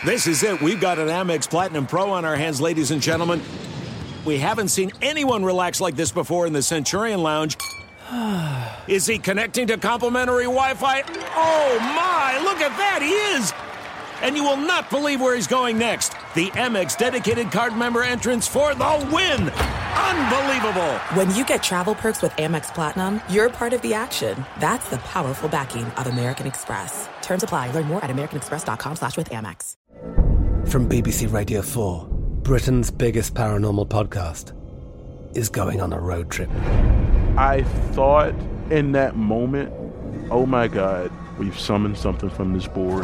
This is it. We've got an Amex Platinum Pro on our hands, ladies and gentlemen. We haven't seen anyone relax like this before in the Centurion Lounge. Is he connecting to complimentary Wi-Fi? Oh, my. Look at that. He is. And you will not believe where he's going next. The Amex dedicated card member entrance for the win. Unbelievable. When you get travel perks with Amex Platinum, you're part of the action. That's the powerful backing of American Express. Terms apply. Learn more at americanexpress.com/withAmex. From BBC Radio 4, Britain's biggest paranormal podcast is going on a road trip. I thought in that moment, oh my God, we've summoned something from this board.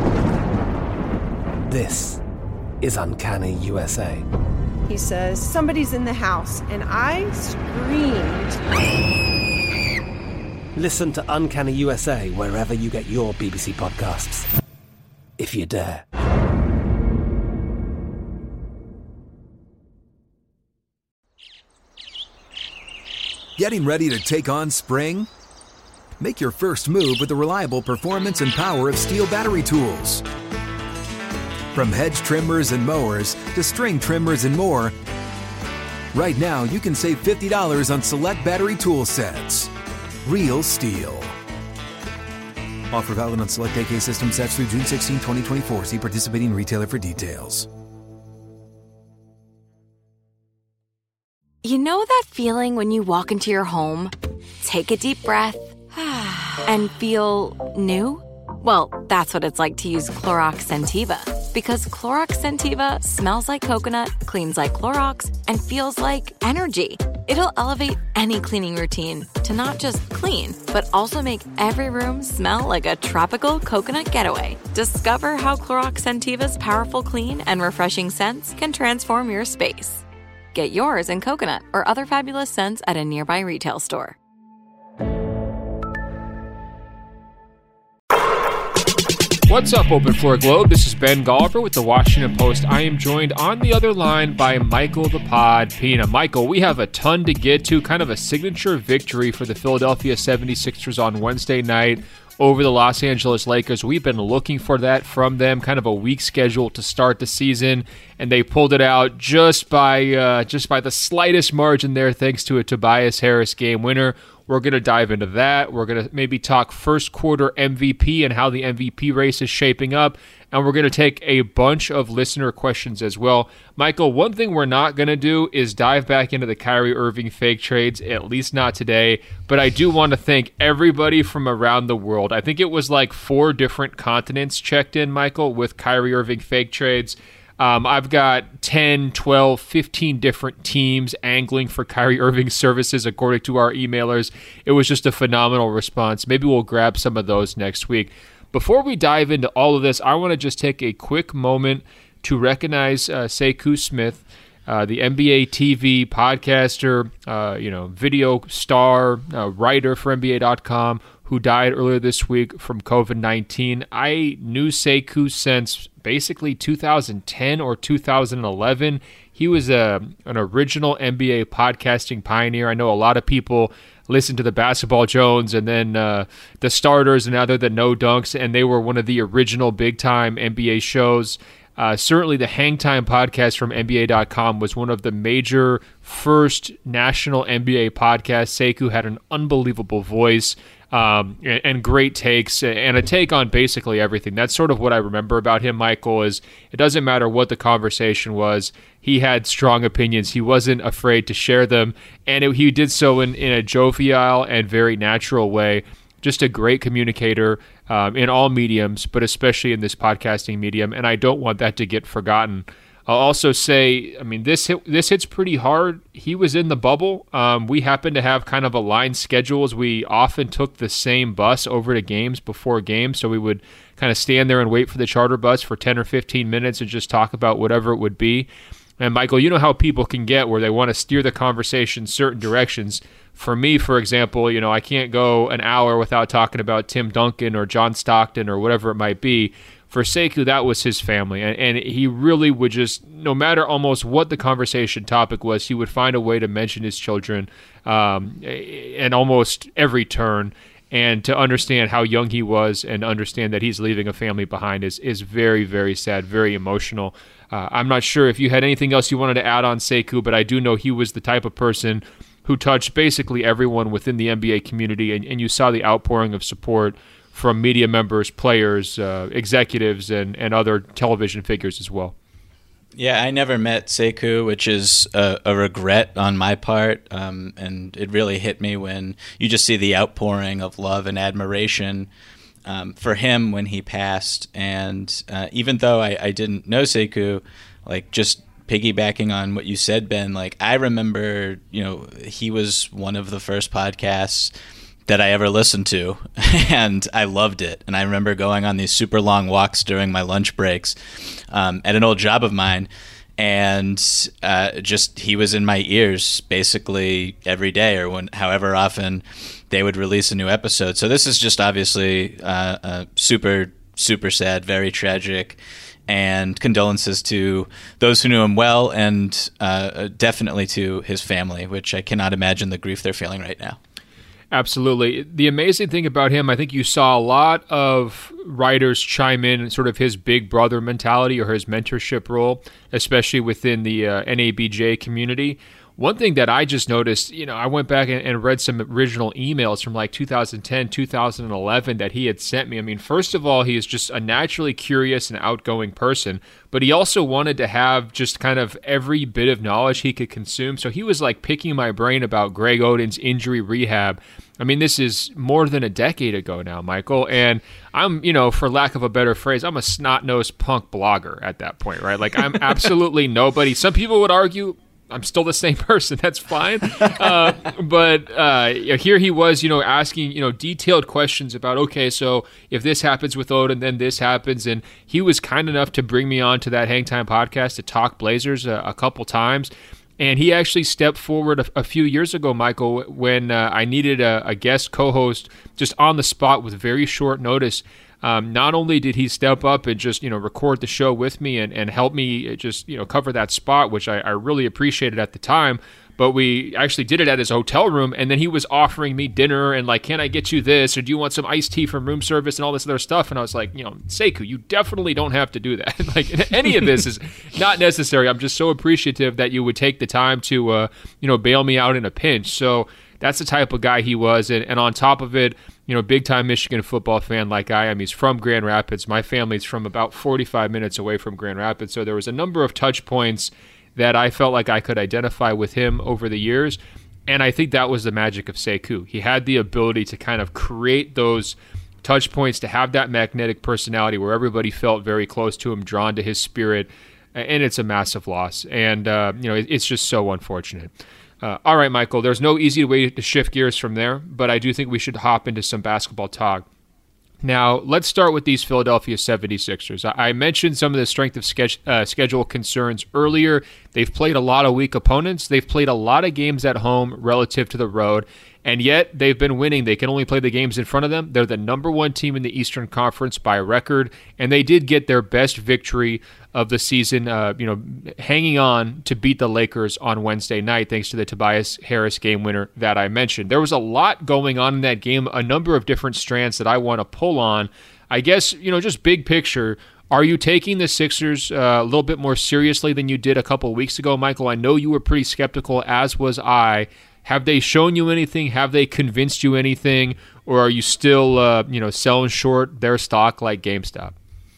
This is Uncanny USA. He says, somebody's in the house, and I screamed. Listen to Uncanny USA wherever you get your BBC podcasts, if you dare. Getting ready to take on spring? Make your first move with the reliable performance and power of Steel battery tools. From hedge trimmers and mowers to string trimmers and more, right now you can save $50 on select battery tool sets. Real Steel. Offer valid on select AK system sets through June 16, 2024. See participating retailer for details. You know that feeling when you walk into your home, take a deep breath, and feel new? Well, that's what it's like to use Clorox Scentiva. Because Clorox Scentiva smells like coconut, cleans like Clorox, and feels like energy. It'll elevate any cleaning routine to not just clean, but also make every room smell like a tropical coconut getaway. Discover how Clorox Scentiva's powerful clean and refreshing scents can transform your space. Get yours in coconut or other fabulous scents at a nearby retail store. What's up, Open Floor Globe? This is Ben Golliver with the Washington Post. I am joined on the other line by Michael the Pod Pina. Michael, we have a ton to get to, kind of a signature victory for the Philadelphia 76ers on Wednesday night over the Los Angeles Lakers. We've been looking for that from them, kind of a weak schedule to start the season, and they pulled it out just by the slightest margin there, thanks to a Tobias Harris game winner. We're going to dive into that. We're going to maybe talk first quarter MVP and how the MVP race is shaping up. And we're going to take a bunch of listener questions as well. Michael, one thing we're not going to do is dive back into the Kyrie Irving fake trades, at least not today. But I do want to thank everybody from around the world. I think it was like 4 different continents checked in, Michael, with Kyrie Irving fake trades. I've got 10, 12, 15 different teams angling for Kyrie Irving's services, according to our emailers. It was just a phenomenal response. Maybe we'll grab some of those next week. Before we dive into all of this, I want to just take a quick moment to recognize Sekou Smith, the NBA TV podcaster, video star, writer for NBA.com, who died earlier this week from COVID-19. I knew Sekou since basically 2010 or 2011. He was an original NBA podcasting pioneer. I know a lot of people listen to the Basketball Jones and then the Starters and other the No Dunks, and they were one of the original big-time NBA shows. Certainly the Hang Time podcast from NBA.com was one of the major first national NBA podcasts. Sekou had an unbelievable voice and great takes and a take on basically everything. That's sort of what I remember about him, Michael, is it doesn't matter what the conversation was. He had strong opinions. He wasn't afraid to share them, and he did so in a jovial and very natural way. Just a great communicator in all mediums, but especially in this podcasting medium, and I don't want that to get forgotten. I'll also say, I mean, this hits pretty hard. He was in the bubble. We happened to have kind of aligned schedules. We often took the same bus over to games before games, so we would kind of stand there and wait for the charter bus for 10 or 15 minutes and just talk about whatever it would be. And Michael, you know how people can get where they want to steer the conversation certain directions. For me, for example, I can't go an hour without talking about Tim Duncan or John Stockton or whatever it might be. For Sekou, that was his family, and he really would just, no matter almost what the conversation topic was, he would find a way to mention his children and almost every turn. And to understand how young he was and understand that he's leaving a family behind is very, very sad, very emotional. I'm not sure if you had anything else you wanted to add on Sekou, but I do know he was the type of person who touched basically everyone within the NBA community, and you saw the outpouring of support from media members, players, executives, and other television figures as well. Yeah, I never met Sekou, which is a regret on my part, and it really hit me when you just see the outpouring of love and admiration for him when he passed. And even though I didn't know Sekou, like just piggybacking on what you said, Ben, like I remember, he was one of the first podcasts that I ever listened to, and I loved it. And I remember going on these super long walks during my lunch breaks at an old job of mine, and just he was in my ears basically every day, or however often they would release a new episode. So this is just obviously super, super sad, very tragic, and condolences to those who knew him well, and definitely to his family, which I cannot imagine the grief they're feeling right now. Absolutely. The amazing thing about him, I think you saw a lot of writers chime in sort of his big brother mentality or his mentorship role, especially within the NABJ community. One thing that I just noticed, I went back and read some original emails from like 2010, 2011 that he had sent me. I mean, first of all, he is just a naturally curious and outgoing person, but he also wanted to have just kind of every bit of knowledge he could consume. So he was like picking my brain about Greg Oden's injury rehab. I mean, this is more than a decade ago now, Michael, and I'm, for lack of a better phrase, I'm a snot-nosed punk blogger at that point, right? Like I'm absolutely nobody. Some people would argue I'm still the same person. That's fine. But here he was, asking, detailed questions about, okay, so if this happens with Oden, then this happens. And he was kind enough to bring me on to that Hang Time podcast to talk Blazers a couple times. And he actually stepped forward a few years ago, Michael, when I needed a guest co-host just on the spot with very short notice. Not only did he step up and just, record the show with me and help me just, cover that spot, which I really appreciated at the time, but we actually did it at his hotel room, and then he was offering me dinner and like, can I get you this, or do you want some iced tea from room service and all this other stuff? And I was like, Sekou, you definitely don't have to do that. Like any of this is not necessary. I'm just so appreciative that you would take the time to, bail me out in a pinch. So that's the type of guy he was. And on top of it, big-time Michigan football fan like I am. He's from Grand Rapids. My family's from about 45 minutes away from Grand Rapids. So there was a number of touch points that I felt like I could identify with him over the years. And I think that was the magic of Sekou. He had the ability to kind of create those touch points, to have that magnetic personality where everybody felt very close to him, drawn to his spirit. And it's a massive loss. And, it's just so unfortunate. All right, Michael, there's no easy way to shift gears from there, but I do think we should hop into some basketball talk. Now, let's start with these Philadelphia 76ers. I mentioned some of the strength of schedule concerns earlier. They've played a lot of weak opponents. They've played a lot of games at home relative to the road, and yet they've been winning. They can only play the games in front of them. They're the number one team in the Eastern Conference by record, and they did get their best victory of the season, hanging on to beat the Lakers on Wednesday night thanks to the Tobias Harris game winner that I mentioned. There was a lot going on in that game, a number of different strands that I want to pull on. I guess, just big picture, are you taking the Sixers a little bit more seriously than you did a couple of weeks ago, Michael? I know you were pretty skeptical, as was I. Have they shown you anything? Have they convinced you anything? Or are you still, selling short their stock like GameStop?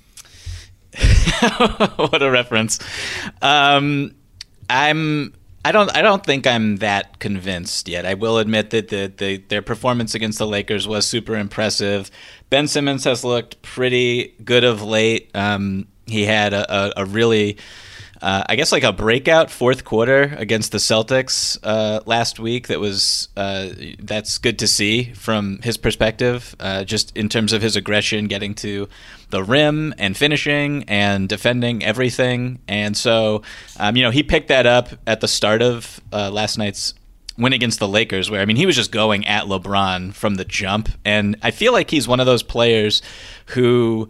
What a reference. I don't think I'm that convinced yet. I will admit that their performance against the Lakers was super impressive. Ben Simmons has looked pretty good of late. He had a really, I guess, like a breakout fourth quarter against the Celtics last week. That's good to see from his perspective, just in terms of his aggression, getting to the rim and finishing and defending everything. And so, he picked that up at the start of last night's win against the Lakers, where, he was just going at LeBron from the jump. And I feel like he's one of those players who,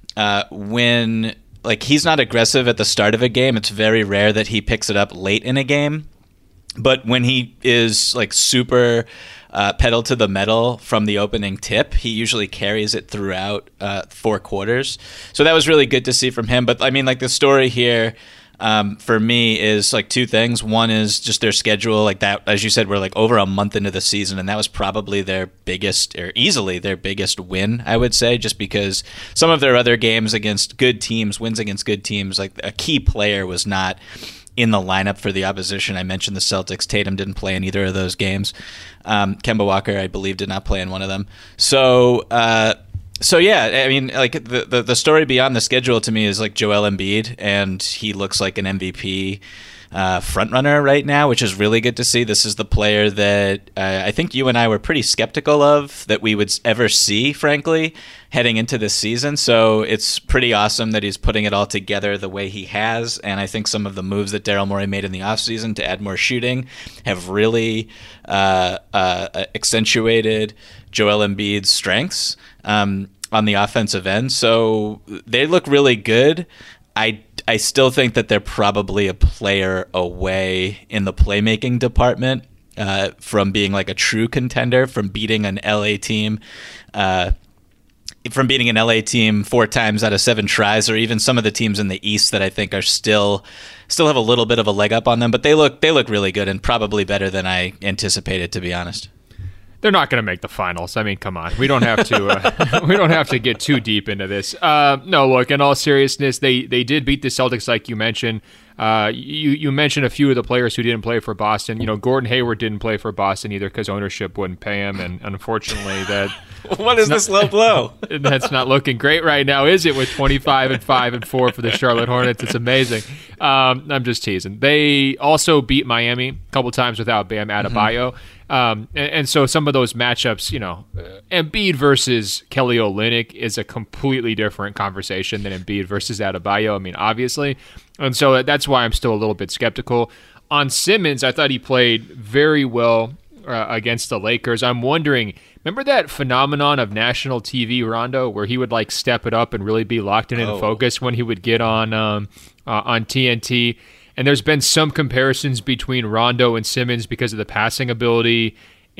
he's not aggressive at the start of a game. It's very rare that he picks it up late in a game. But when he is super pedal to the metal from the opening tip. He usually carries it throughout 4 quarters. So that was really good to see from him. But I mean, like, the story here for me is like 2 things. One is just their schedule, like that, as you said, we're like over a month into the season, and that was probably their biggest, or easily their biggest win, I would say, just because some of their other games against good teams, wins against good teams, like a key player was not in the lineup for the opposition. I mentioned the Celtics. Tatum didn't play in either of those games. Kemba Walker, I believe, did not play in one of them. So yeah, I mean, like the story beyond the schedule to me is like Joel Embiid, and he looks like an MVP frontrunner right now, which is really good to see. This is the player that I think you and I were pretty skeptical of that we would ever see, frankly, heading into this season. So it's pretty awesome that he's putting it all together the way he has. And I think some of the moves that Daryl Morey made in the offseason to add more shooting have really accentuated Joel Embiid's strengths on the offensive end. So they look really good. I still think that they're probably a player away in the playmaking department from being like a true contender, from beating an LA team, 4 times out of 7 tries, or even some of the teams in the East that I think are still have a little bit of a leg up on them. But they look really good, and probably better than I anticipated, to be honest. They're not going to make the finals. I mean, come on. We don't have to. We don't have to get too deep into this. No, look. In all seriousness, they did beat the Celtics, like you mentioned. You mentioned a few of the players who didn't play for Boston. You know, Gordon Hayward didn't play for Boston either because ownership wouldn't pay him, and unfortunately, that. What is this low blow? That's not looking great right now, is it? With 25-5-4 for the Charlotte Hornets, it's amazing. I'm just teasing. They also beat Miami a couple times without Bam Adebayo. And so some of those matchups, you know, Embiid versus Kelly Olynyk is a completely different conversation than Embiid versus Adebayo. I mean, obviously. And so that's why I'm still a little bit skeptical. On Simmons, I thought he played very well against the Lakers. I'm wondering, remember that phenomenon of national TV Rondo where he would like step it up and really be locked in and focused when he would get on TNT? And there's been some comparisons between Rondo and Simmons because of the passing ability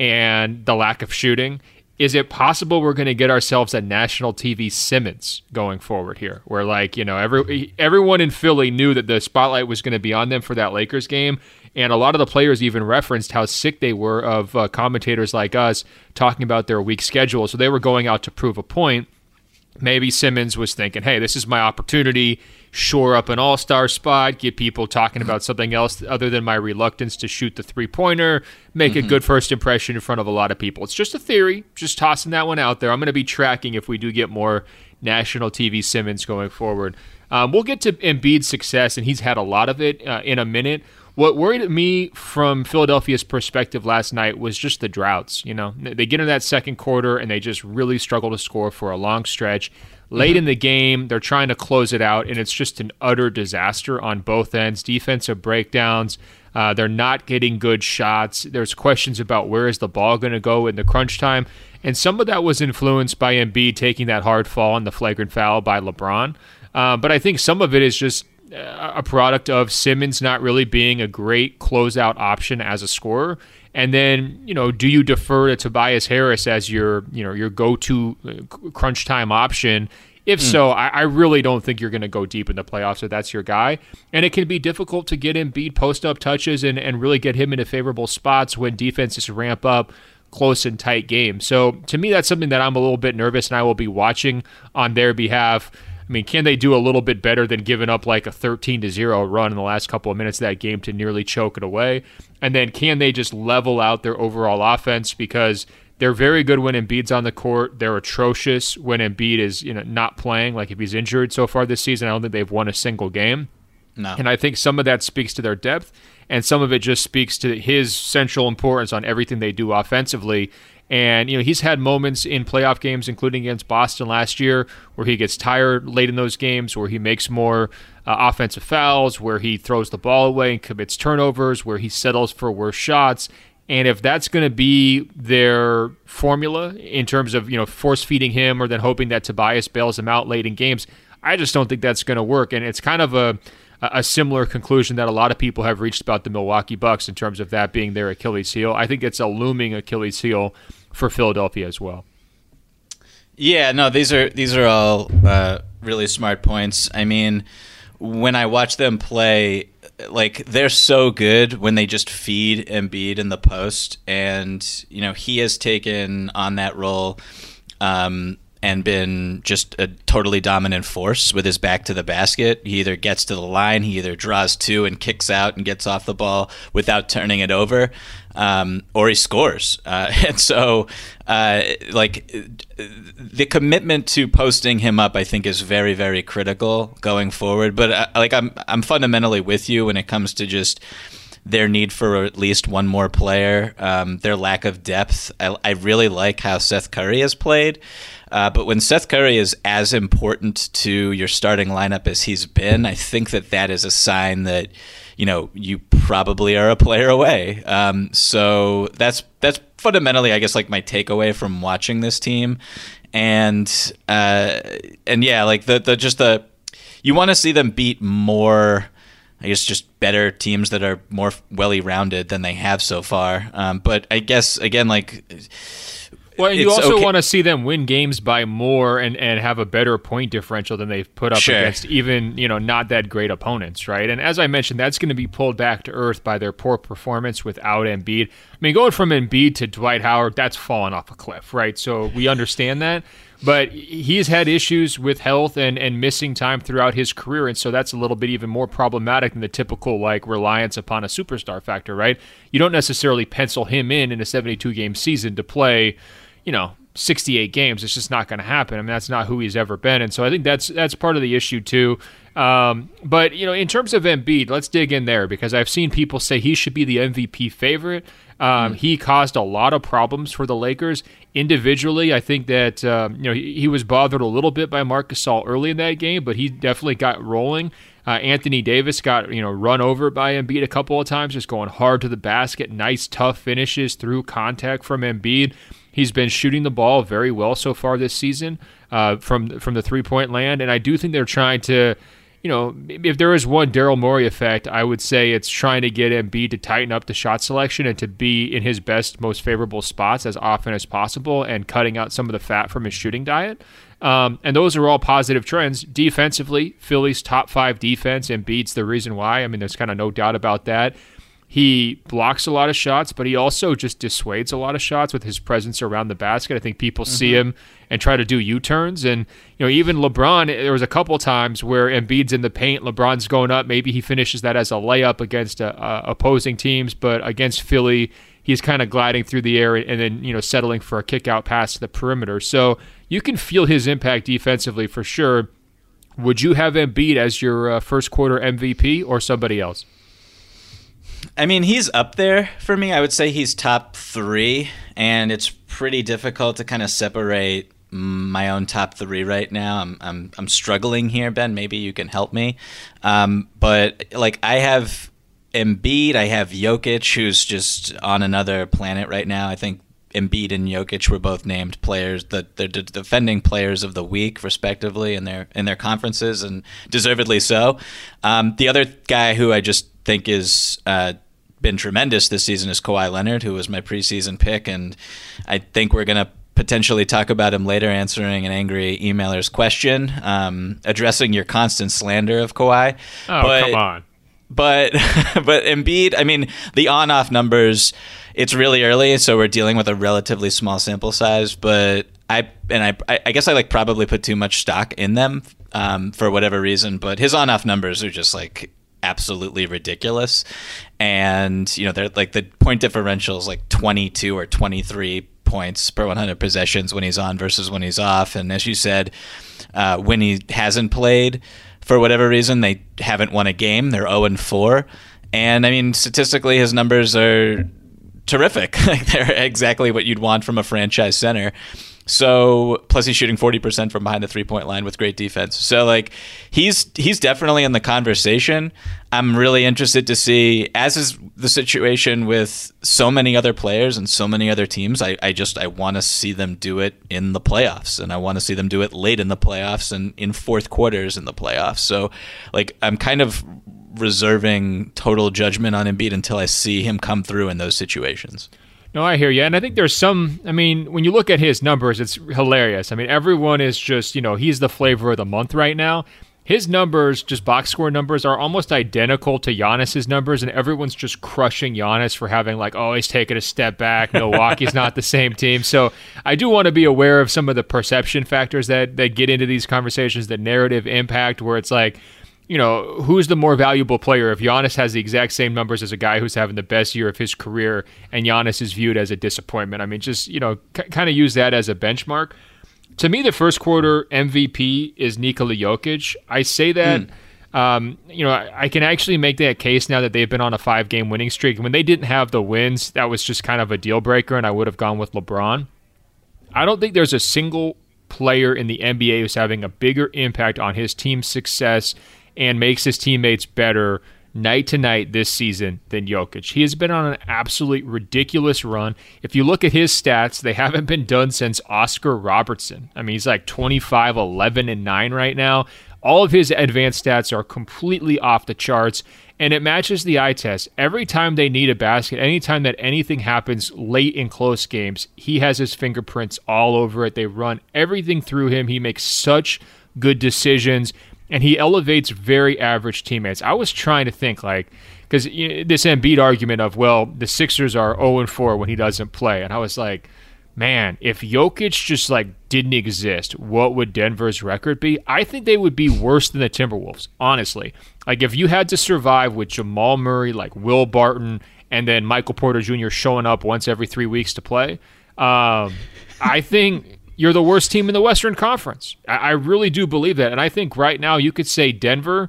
and the lack of shooting. Is it possible we're going to get ourselves a national TV Simmons going forward here? Where, like, you know, everyone in Philly knew that the spotlight was going to be on them for that Lakers game. And a lot of the players even referenced how sick they were of commentators like us talking about their weak schedule. So they were going out to prove a point. Maybe Simmons was thinking, hey, this is my opportunity, shore up an all-star spot, get people talking about something else other than my reluctance to shoot the three-pointer, make a good first impression in front of a lot of people. It's just a theory, just tossing that one out there. I'm going to be tracking if we do get more national TV Simmons going forward. We'll get to Embiid's success, and he's had a lot of it in a minute. What worried me from Philadelphia's perspective last night was just the droughts. You know, they get into that second quarter and they just really struggle to score for a long stretch. Late in the game, they're trying to close it out, and it's just an utter disaster on both ends. Defensive breakdowns. They're not getting good shots. There's questions about where is the ball going to go in the crunch time. And some of that was influenced by Embiid taking that hard fall and the flagrant foul by LeBron. But I think some of it is just a product of Simmons not really being a great closeout option as a scorer. And then, you know, do you defer to Tobias Harris as your go-to crunch time option? If so, I really don't think you're going to go deep in the playoffs if that's your guy. And it can be difficult to get Embiid post-up touches and really get him into favorable spots when defenses ramp up close and tight games. So to me, that's something that I'm a little bit nervous, and I will be watching on their behalf. I mean, can they do a little bit better than giving up like a 13-0 run in the last couple of minutes of that game to nearly choke it away? And then can they just level out their overall offense? Because they're very good when Embiid's on the court. They're atrocious when Embiid is, you know, not playing. Like if he's injured so far this season, I don't think they've won a single game. No. And I think some of that speaks to their depth, and some of it just speaks to his central importance on everything they do offensively. And, you know, he's had moments in playoff games, including against Boston last year, where he gets tired late in those games, where he makes more offensive fouls, where he throws the ball away and commits turnovers, where he settles for worse shots. And if that's going to be their formula in terms of, you know, force-feeding him or then hoping that Tobias bails him out late in games, I just don't think that's going to work. And it's kind of a similar conclusion that a lot of people have reached about the Milwaukee Bucks in terms of that being their Achilles heel. I think it's a looming Achilles heel for Philadelphia as well. Yeah, no, these are all really smart points. I mean, when I watch them play, like, they're so good when they just feed Embiid in the post, and you know, he has taken on that role and been just a totally dominant force with his back to the basket. He either gets to the line, he either draws two and kicks out and gets off the ball without turning it over, or he scores. And so, the commitment to posting him up, I think, is very, very critical going forward. But I'm fundamentally with you when it comes to just their need for at least one more player, their lack of depth. I really like how Seth Curry has played. But when Seth Curry is as important to your starting lineup as he's been, I think that is a sign that, you know, you probably are a player away. So that's fundamentally, I guess, like my takeaway from watching this team. And yeah, like you want to see them beat more, I guess, just better teams that are more well-rounded than they have so far. But I guess, again, like... Well, you also want to see them win games by more and have a better point differential than they've put up against even, you know, not that great opponents, right? And as I mentioned, that's going to be pulled back to earth by their poor performance without Embiid. I mean, going from Embiid to Dwight Howard, that's fallen off a cliff, right? So we understand that. But he's had issues with health and missing time throughout his career, and so that's a little bit even more problematic than the typical, like, reliance upon a superstar factor, right? You don't necessarily pencil him in a 72-game season to play, you know, 68 games. It's just not going to happen. I mean, that's not who he's ever been, and so I think that's part of the issue too. But, you know, in terms of Embiid, let's dig in there, because I've seen people say he should be the MVP favorite. He caused a lot of problems for the Lakers individually. I think that he was bothered a little bit by Marc Gasol early in that game, but he definitely got rolling. Anthony Davis got run over by Embiid a couple of times, just going hard to the basket. Nice, tough finishes through contact from Embiid. He's been shooting the ball very well so far this season from the three-point land, and I do think they're trying to, if there is one Daryl Morey effect, I would say it's trying to get Embiid to tighten up the shot selection and to be in his best, most favorable spots as often as possible and cutting out some of the fat from his shooting diet. And those are all positive trends. Defensively, Philly's top 5 defense, Embiid's the reason why. I mean, there's kind of no doubt about that. He blocks a lot of shots, but he also just dissuades a lot of shots with his presence around the basket. I think people see him and try to do U-turns. And, even LeBron, there was a couple times where Embiid's in the paint, LeBron's going up. Maybe he finishes that as a layup against opposing teams, but against Philly, he's kind of gliding through the air and then, settling for a kick-out pass to the perimeter. So you can feel his impact defensively for sure. Would you have Embiid as your first quarter MVP or somebody else? I mean, he's up there for me. I would say he's top 3, and it's pretty difficult to kind of separate my own top 3 right now. I'm struggling here, Ben. Maybe you can help me. But like, I have Embiid, I have Jokic, who's just on another planet right now. I think Embiid and Jokic were both named players, the defending players of the week, respectively, in their conferences, and deservedly so. The other guy who I just think is been tremendous this season is Kawhi Leonard, who was my preseason pick, and I think we're going to potentially talk about him later, answering an angry emailer's question, addressing your constant slander of Kawhi. Come on. But Embiid, I mean, the on-off numbers, it's really early, so we're dealing with a relatively small sample size, but I guess I probably put too much stock in them for whatever reason, but his on-off numbers are just absolutely ridiculous. And they're the point differential is 22 or 23 points per 100 possessions when he's on versus when he's off. And as you said, when he hasn't played, for whatever reason, they haven't won a game. They're 0-4. And I mean, statistically, his numbers are terrific. They're exactly what you'd want from a franchise center. So, plus he's shooting 40% from behind the 3-point line with great defense. So, he's definitely in the conversation. I'm really interested to see, as is the situation with so many other players and so many other teams. I want to see them do it in the playoffs, and I want to see them do it late in the playoffs and in fourth quarters in the playoffs. So, like, I'm kind of reserving total judgment on Embiid until I see him come through in those situations. No, I hear you. And I think there's some, I mean, when you look at his numbers, it's hilarious. I mean, everyone is just, he's the flavor of the month right now. His numbers, just box score numbers, are almost identical to Giannis's numbers, and everyone's just crushing Giannis for having, like, oh, he's taking a step back. Milwaukee's not the same team. So I do want to be aware of some of the perception factors that get into these conversations, the narrative impact, where it's like, who's the more valuable player? If Giannis has the exact same numbers as a guy who's having the best year of his career and Giannis is viewed as a disappointment. I mean, just, kind of use that as a benchmark. To me, the first quarter MVP is Nikola Jokic. I say that, I can actually make that case now that they've been on a 5-game winning streak. When they didn't have the wins, that was just kind of a deal breaker, and I would have gone with LeBron. I don't think there's a single player in the NBA who's having a bigger impact on his team's success and makes his teammates better night to night this season than Jokic. He has been on an absolutely ridiculous run. If you look at his stats, they haven't been done since Oscar Robertson. I mean, he's like 25, 11, and 9 right now. All of his advanced stats are completely off the charts, and it matches the eye test. Every time they need a basket, anytime that anything happens late in close games, he has his fingerprints all over it. They run everything through him. He makes such good decisions, and he elevates very average teammates. I was trying to think, because this Embiid argument of, well, the Sixers are 0-4 when he doesn't play. And I was like, man, if Jokic just, didn't exist, what would Denver's record be? I think they would be worse than the Timberwolves, honestly. If you had to survive with Jamal Murray, Will Barton, and then Michael Porter Jr. showing up once every 3 weeks to play, I think you're the worst team in the Western Conference. I really do believe that. And I think right now you could say Denver,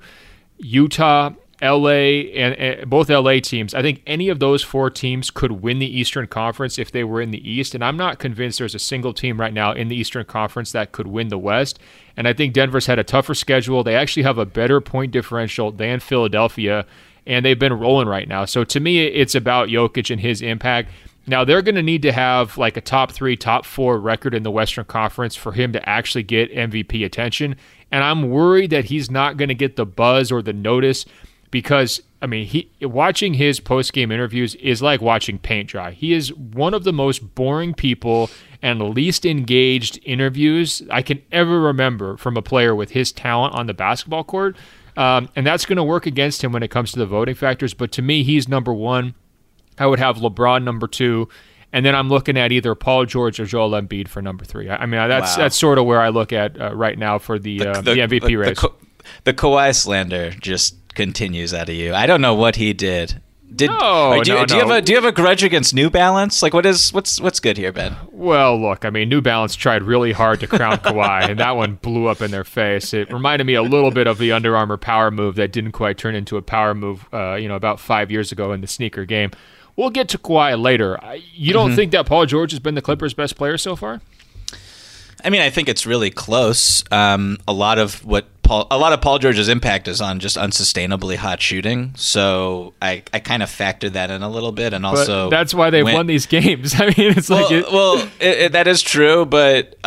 Utah, LA, and both LA teams. I think any of those 4 teams could win the Eastern Conference if they were in the East. And I'm not convinced there's a single team right now in the Eastern Conference that could win the West. And I think Denver's had a tougher schedule. They actually have a better point differential than Philadelphia, and they've been rolling right now. So to me, it's about Jokic and his impact. Now, they're going to need to have a top 3, top 4 record in the Western Conference for him to actually get MVP attention. And I'm worried that he's not going to get the buzz or the notice because, watching his post-game interviews is like watching paint dry. He is one of the most boring people and least engaged interviews I can ever remember from a player with his talent on the basketball court. And that's going to work against him when it comes to the voting factors. But to me, he's number 1. I would have LeBron number 2, and then I'm looking at either Paul George or Joel Embiid for number 3. That's sort of where I look at right now for the MVP race. The Kawhi slander just continues out of you. I don't know what he did. Do you have a grudge against New Balance? What's good here, Ben? Well, look, New Balance tried really hard to crown Kawhi, and that one blew up in their face. It reminded me a little bit of the Under Armour power move that didn't quite turn into a power move, about 5 years ago in the sneaker game. We'll get to Kawhi later. You don't think that Paul George has been the Clippers' best player so far? I think it's really close. A lot of Paul George's impact is on just unsustainably hot shooting. So I kind of factor that in a little bit, and also that's why they've won these games. That is true. But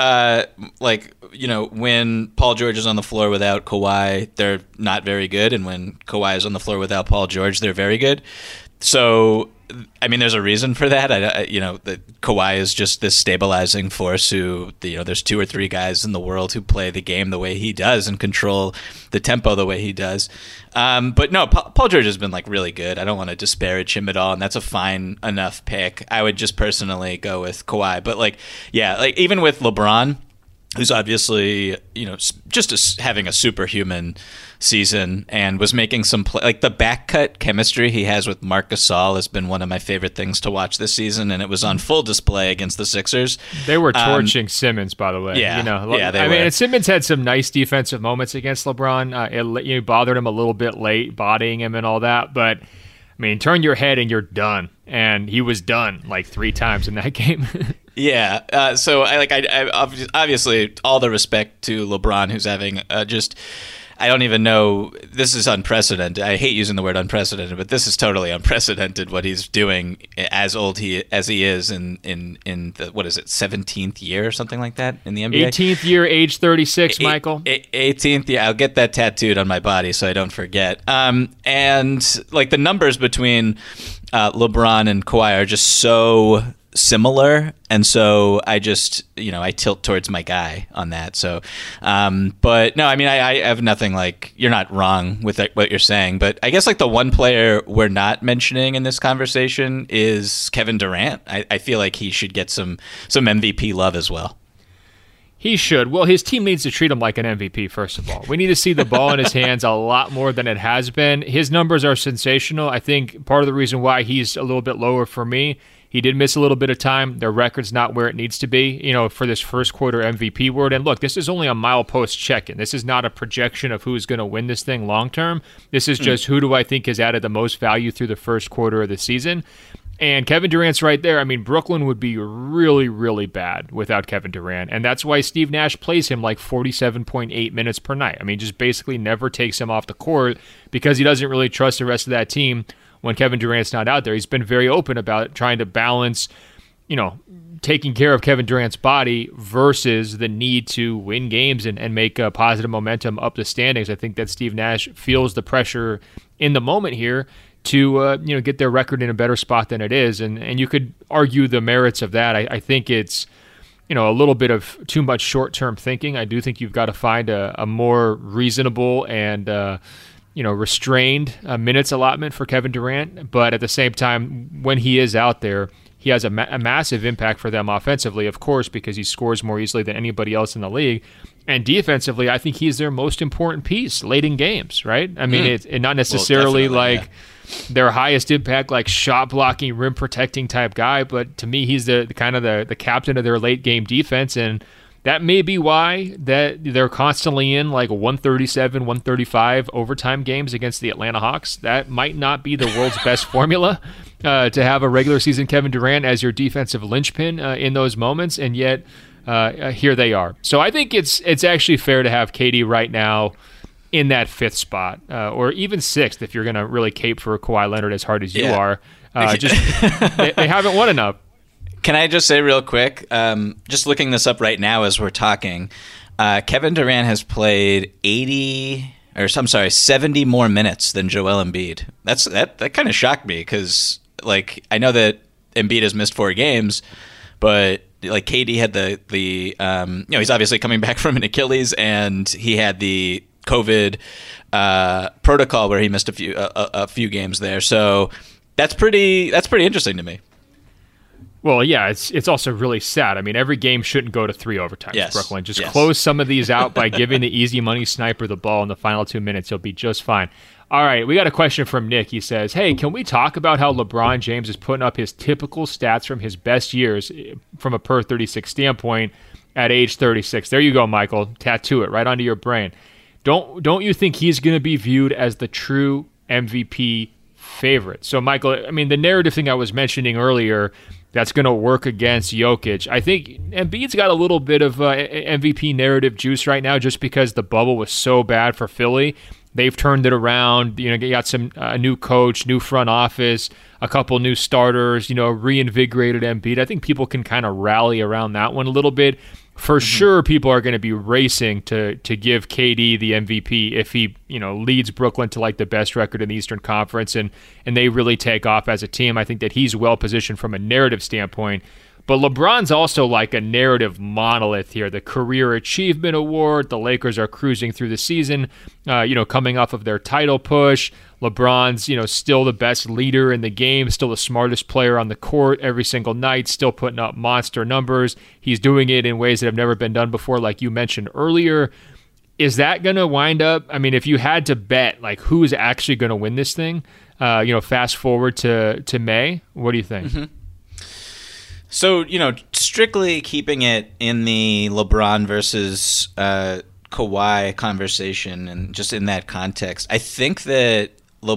when Paul George is on the floor without Kawhi, they're not very good, and when Kawhi is on the floor without Paul George, they're very good. So, there's a reason for that. That Kawhi is just this stabilizing force who, there's 2 or 3 guys in the world who play the game the way he does and control the tempo the way he does. But no, Paul George has been really good. I don't want to disparage him at all, and that's a fine enough pick. I would just personally go with Kawhi. But even with LeBron, who's obviously, having a superhuman season and was making some play. The back cut chemistry he has with Marc Gasol has been one of my favorite things to watch this season, and it was on full display against the Sixers. They were torching Simmons, by the way. They were. And Simmons had some nice defensive moments against LeBron. It bothered him a little bit late, bodying him and all that, but turn your head and you're done. And he was done 3 times in that game. Yeah. So I obviously all the respect to LeBron, who's having I don't even know. This is unprecedented. I hate using the word unprecedented, but this is totally unprecedented what he's doing as old as he is in the, what is it, 17th year or something like that in the NBA? 18th year, age 36, Michael. 18th year. I'll get that tattooed on my body so I don't forget. And like the numbers between LeBron and Kawhi are just so similar, and so I just I tilt towards my guy on that. So but no, I mean I have nothing, like, you're not wrong with what you're saying, but I guess like the one player we're not mentioning in this conversation is Kevin Durant. I feel like he should get some MVP love as well. He should. Well, his team needs to treat him like an MVP, first of all. We need to see the ball in his hands a lot more than it has been. His numbers are sensational. I think part of the reason why he's a little bit lower for me, he did miss a little bit of time. Their record's not where it needs to be, for this first quarter MVP award. And look, this is only a milepost check-in. This is not a projection of who's going to win this thing long-term. This is just who do I think has added the most value through the first quarter of the season. And Kevin Durant's right there. I mean, Brooklyn would be really, really bad without Kevin Durant. And that's why Steve Nash plays him like 47.8 minutes per night. I mean, just basically never takes him off the court because he doesn't really trust the rest of that team when Kevin Durant's not out there. He's been very open about trying to balance, taking care of Kevin Durant's body versus the need to win games and make a positive momentum up the standings. I think that Steve Nash feels the pressure in the moment here to get their record in a better spot than it is, and you could argue the merits of that. I think it's a little bit of too much short-term thinking. I do think you've got to find a more reasonable and restrained minutes allotment for Kevin Durant, but at the same time, when he is out there, he has a massive impact for them offensively, of course, because he scores more easily than anybody else in the league. And defensively, I think he's their most important piece late in games, right? I mean, it's not necessarily their highest impact, like shot blocking, rim protecting type guy, but to me, he's the kind of the captain of their late game defense, and that may be why that they're constantly in like 137, 135 overtime games against the Atlanta Hawks. That might not be the world's best formula to have a regular season Kevin Durant as your defensive linchpin in those moments, and yet here they are. So I think it's actually fair to have KD right now in that fifth spot, or even sixth if you're going to really cape for Kawhi Leonard as hard as you are. They haven't won enough. Can I just say real quick, just looking this up right now as we're talking, Kevin Durant has played 70 more minutes than Joel Embiid. That kind of shocked me because, like, I know that Embiid has missed 4 games, but like KD had the he's obviously coming back from an Achilles, and he had the COVID protocol where he missed a few games there. So that's pretty interesting to me. Well, yeah, it's also really sad. I mean, every game shouldn't go to 3 overtimes, yes. Brooklyn. Just close some of these out by giving the easy money sniper the ball in the final 2 minutes. He'll be just fine. All right, we got a question from Nick. He says, hey, can we talk about how LeBron James is putting up his typical stats from his best years from a per 36 standpoint at age 36? There you go, Michael. Tattoo it right onto your brain. Don't you think he's going to be viewed as the true MVP favorite? So, Michael, I mean, the narrative thing I was mentioning earlier, that's going to work against Jokic. I think Embiid's got a little bit of MVP narrative juice right now just because the bubble was so bad for Philly. They've turned it around. You got some new coach, new front office, a couple new starters, reinvigorated Embiid. I think people can kind of rally around that one a little bit. For sure, people are going to be racing to give KD the MVP if he, leads Brooklyn to like the best record in the Eastern Conference and they really take off as a team. I think that he's well positioned from a narrative standpoint. But LeBron's also like a narrative monolith here. The Career Achievement Award, the Lakers are cruising through the season, coming off of their title push. LeBron's, still the best leader in the game, still the smartest player on the court every single night, still putting up monster numbers. He's doing it in ways that have never been done before, like you mentioned earlier. Is that going to wind up, I mean, if you had to bet, like, who is actually going to win this thing, fast forward to May, what do you think? Mm-hmm. So, strictly keeping it in the LeBron versus Kawhi conversation and just in that context, I think that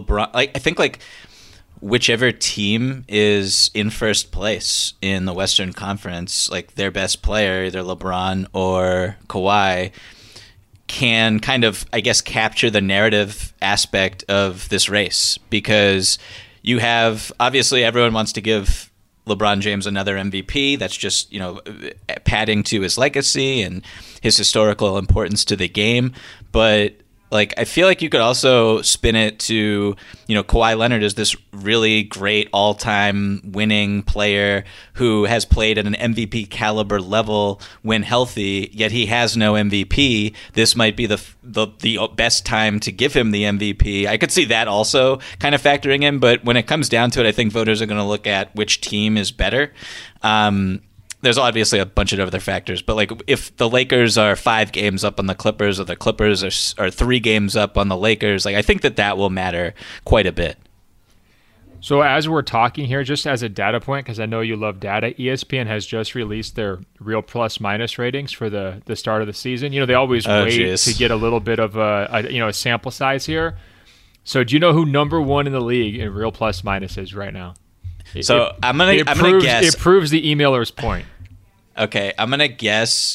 whichever team is in first place in the Western Conference, like their best player, either LeBron or Kawhi, can kind of, I guess, capture the narrative aspect of this race, because you have, obviously everyone wants to give LeBron James another MVP. That's just, padding to his legacy and his historical importance to the game. But like, I feel like you could also spin it to, Kawhi Leonard is this really great all-time winning player who has played at an MVP caliber level when healthy, yet he has no MVP. This might be the best time to give him the MVP. I could see that also kind of factoring in, but when it comes down to it, I think voters are going to look at which team is better. There's obviously a bunch of other factors, but like if the Lakers are 5 games up on the Clippers, or the Clippers are 3 games up on the Lakers, like I think that will matter quite a bit. So as we're talking here, just as a data point, because I know you love data, ESPN has just released their real plus-minus ratings for the start of the season. They always wait to get a little bit of a sample size here. So do you know who number 1 in the league in real plus-minus is right now? I'm gonna guess. It proves the emailer's point. Okay, I'm gonna guess.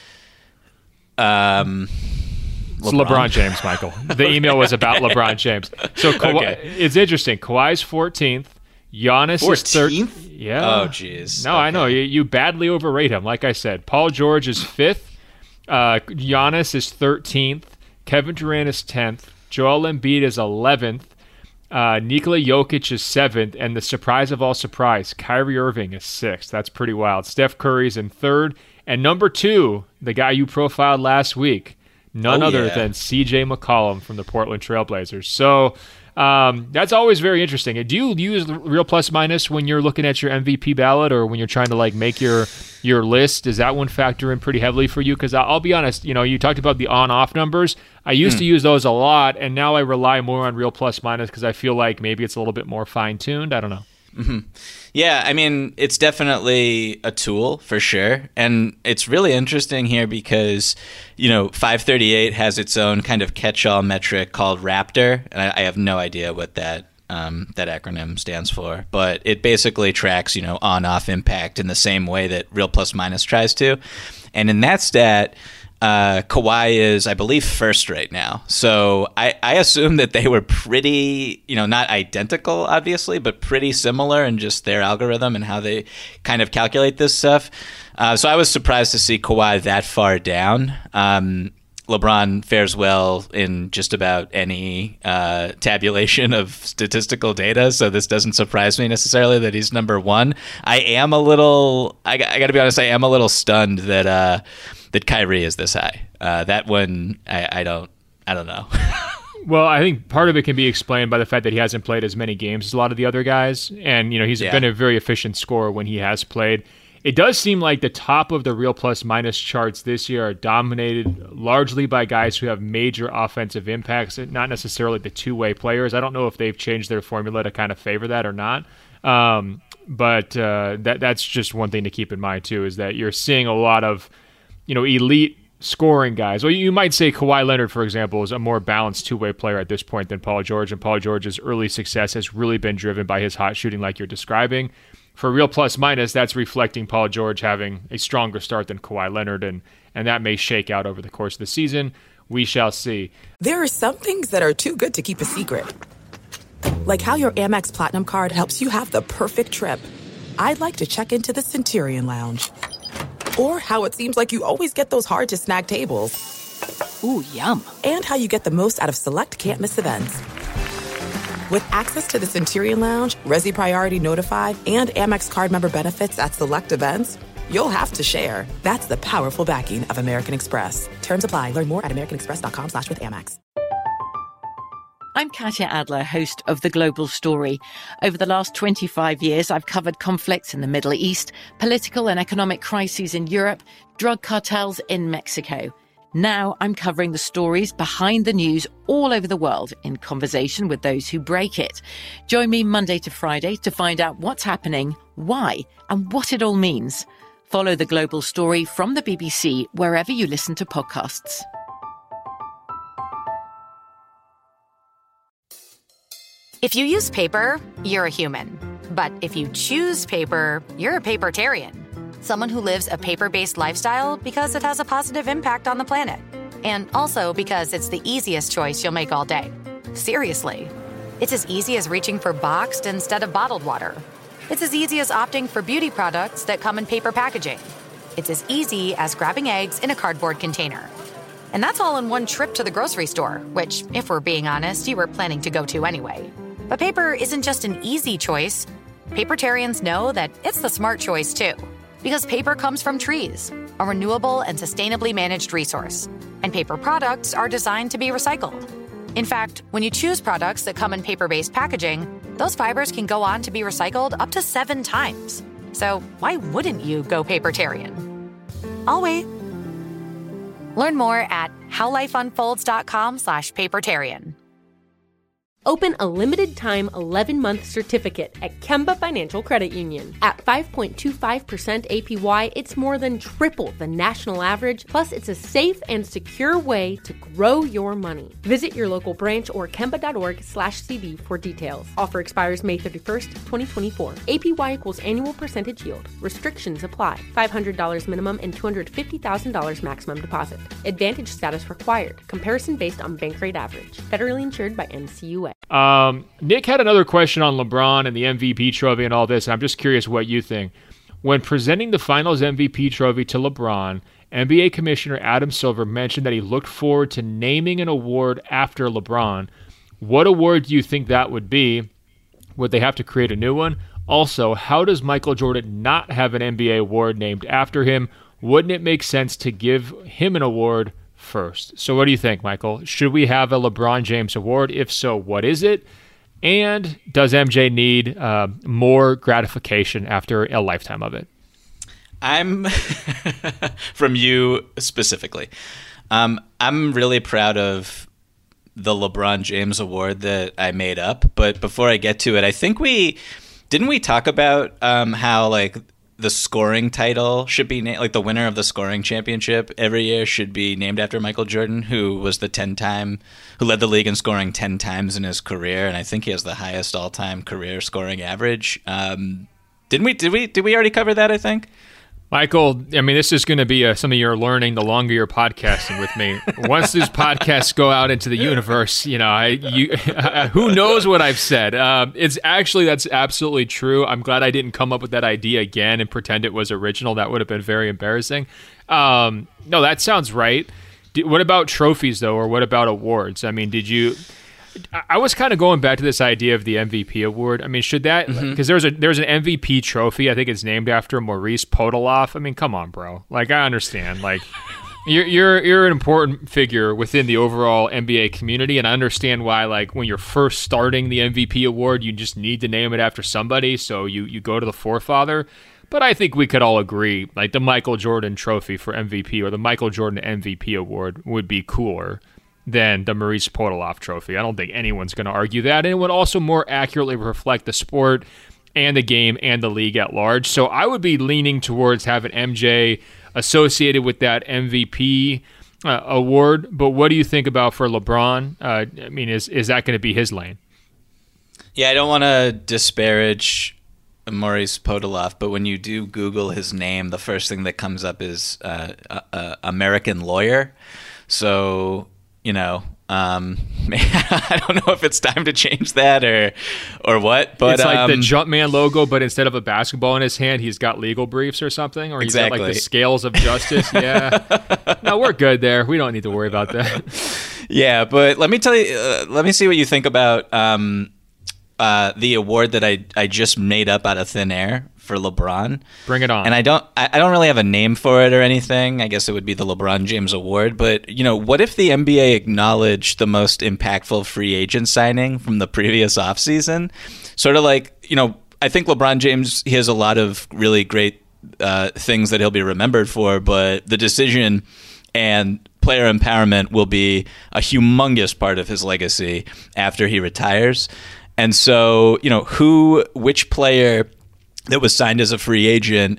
It's LeBron James, Michael. The email was about LeBron James. So It's interesting. Kawhi's 14th. Giannis is 13th. Yeah. Oh, jeez. No, okay. I know you badly overrate him. Like I said, Paul George is 5th. Giannis is 13th. Kevin Durant is 10th. Joel Embiid is 11th. Nikola Jokic is 7th, and the surprise of all surprise, Kyrie Irving is 6th. That's pretty wild. Steph Curry's in 3rd, and number 2, the guy you profiled last week, none other than CJ McCollum from the Portland Trailblazers. So that's always very interesting. Do you use real plus minus when you're looking at your MVP ballot, or when you're trying to like make your list? Does that one factor in pretty heavily for you? Because I'll be honest, you talked about the on-off numbers. I used to use those a lot, and now I rely more on real plus minus because I feel like maybe it's a little bit more fine-tuned. I don't know. Mm-hmm. Yeah, I mean, it's definitely a tool for sure. And it's really interesting here because, 538 has its own kind of catch-all metric called Raptor. And I have no idea what that acronym stands for. But it basically tracks, on-off impact in the same way that real plus minus tries to. And in that stat, Kawhi is, I believe, 1st right now. So I assume that they were pretty, not identical, obviously, but pretty similar in just their algorithm and how they kind of calculate this stuff. So I was surprised to see Kawhi that far down. LeBron fares well in just about any tabulation of statistical data, so this doesn't surprise me necessarily that he's number 1. I got to be honest, I am a little stunned that Kyrie is this high. That one, I don't know. Well, I think part of it can be explained by the fact that he hasn't played as many games as a lot of the other guys, and he's been a very efficient scorer when he has played. It does seem like the top of the real plus-minus charts this year are dominated largely by guys who have major offensive impacts, not necessarily the two-way players. I don't know if they've changed their formula to kind of favor that or not. But that's just one thing to keep in mind, too, is that you're seeing a lot of elite scoring guys. Well, you might say Kawhi Leonard, for example, is a more balanced two-way player at this point than Paul George, and Paul George's early success has really been driven by his hot shooting like you're describing. For real plus-minus, that's reflecting Paul George having a stronger start than Kawhi Leonard, and that may shake out over the course of the season. We shall see. There are some things that are too good to keep a secret. Like how your Amex Platinum card helps you have the perfect trip. I'd like to check into the Centurion Lounge. Or how it seems like you always get those hard-to-snag tables. Ooh, yum. And how you get the most out of select can't-miss events. With access to the Centurion Lounge, Resi Priority Notified, and Amex card member benefits at select events, you'll have to share. That's the powerful backing of American Express. Terms apply. Learn more at americanexpress.com/withAmex. I'm Katya Adler, host of The Global Story. Over the last 25 years, I've covered conflicts in the Middle East, political and economic crises in Europe, drug cartels in Mexico. Now I'm covering the stories behind the news all over the world in conversation with those who break it. Join me Monday to Friday to find out what's happening, why, and what it all means. Follow The Global Story from the BBC wherever you listen to podcasts. If you use paper, you're a human. But if you choose paper, you're a papertarian. Someone who lives a paper-based lifestyle because it has a positive impact on the planet. And also because it's the easiest choice you'll make all day. Seriously. It's as easy as reaching for boxed instead of bottled water. It's as easy as opting for beauty products that come in paper packaging. It's as easy as grabbing eggs in a cardboard container. And that's all in one trip to the grocery store, which, if we're being honest, you were planning to go to anyway. But paper isn't just an easy choice. Papertarians know that it's the smart choice, too. Because paper comes from trees, a renewable and sustainably managed resource. And paper products are designed to be recycled. In fact, when you choose products that come in paper-based packaging, those fibers can go on to be recycled up to 7 times. So why wouldn't you go papertarian? I'll wait. Learn more at howlifeunfolds.com/papertarian. Open a limited-time 11-month certificate at Kemba Financial Credit Union. At 5.25% APY, it's more than triple the national average, plus it's a safe and secure way to grow your money. Visit your local branch or kemba.org/cd for details. Offer expires May 31st, 2024. APY equals annual percentage yield. Restrictions apply. $500 minimum and $250,000 maximum deposit. Advantage status required. Comparison based on bank rate average. Federally insured by NCUA. Nick had another question on LeBron and the MVP trophy and all this, and I'm just curious what you think. When presenting the Finals MVP trophy to LeBron, NBA Commissioner Adam Silver mentioned that he looked forward to naming an award after LeBron. What award do you think that would be? Would they have to create a new one? Also, how does Michael Jordan not have an NBA award named after him? Wouldn't it make sense to give him an award first? So what do you think, Michael? Should we have a LeBron James award? If so, what is it? And does MJ need more gratification after a lifetime of it? I'm from you specifically. I'm really proud of the LeBron James award that I made up. But before I get to it, I think we talk about how like the scoring title should be named, like the winner of the scoring championship every year should be named after Michael Jordan, who was who led the league in scoring 10 times in his career, and I think he has the highest all-time career scoring average. Did we already cover that? I think. Michael, I mean, this is going to be something you're learning the longer you're podcasting with me. Once these podcasts go out into the universe, who knows what I've said? That's absolutely true. I'm glad I didn't come up with that idea again and pretend it was original. That would have been very embarrassing. No, that sounds right. What about trophies, though, or what about awards? I mean, I was kind of going back to this idea of the MVP award. I mean, should that, because there's an MVP trophy. I think it's named after Maurice Podoloff. I mean, come on, bro. Like, I understand. Like, you're an important figure within the overall NBA community, and I understand why, like, when you're first starting the MVP award, you just need to name it after somebody, so you go to the forefather. But I think we could all agree, like, the Michael Jordan trophy for MVP or the Michael Jordan MVP award would be cooler than the Maurice Podoloff trophy. I don't think anyone's going to argue that. And it would also more accurately reflect the sport and the game and the league at large. So I would be leaning towards having MJ associated with that MVP award. But what do you think about for LeBron? I mean, is that going to be his lane? Yeah, I don't want to disparage Maurice Podoloff, but when you do Google his name, the first thing that comes up is American lawyer. So I don't know if it's time to change that or what, but it's like the Jumpman logo, but instead of a basketball in his hand, he's got legal briefs or something, or he's got like the scales of justice. Yeah, no, we're good there. We don't need to worry about that. Yeah, but let me tell you. Let me see what you think about the award that I just made up out of thin air for LeBron. Bring it on. And I don't really have a name for it or anything. I guess it would be the LeBron James Award. But, what if the NBA acknowledged the most impactful free agent signing from the previous offseason? Sort of like, I think LeBron James, he has a lot of really great things that he'll be remembered for, but the decision and player empowerment will be a humongous part of his legacy after he retires. And so, which player that was signed as a free agent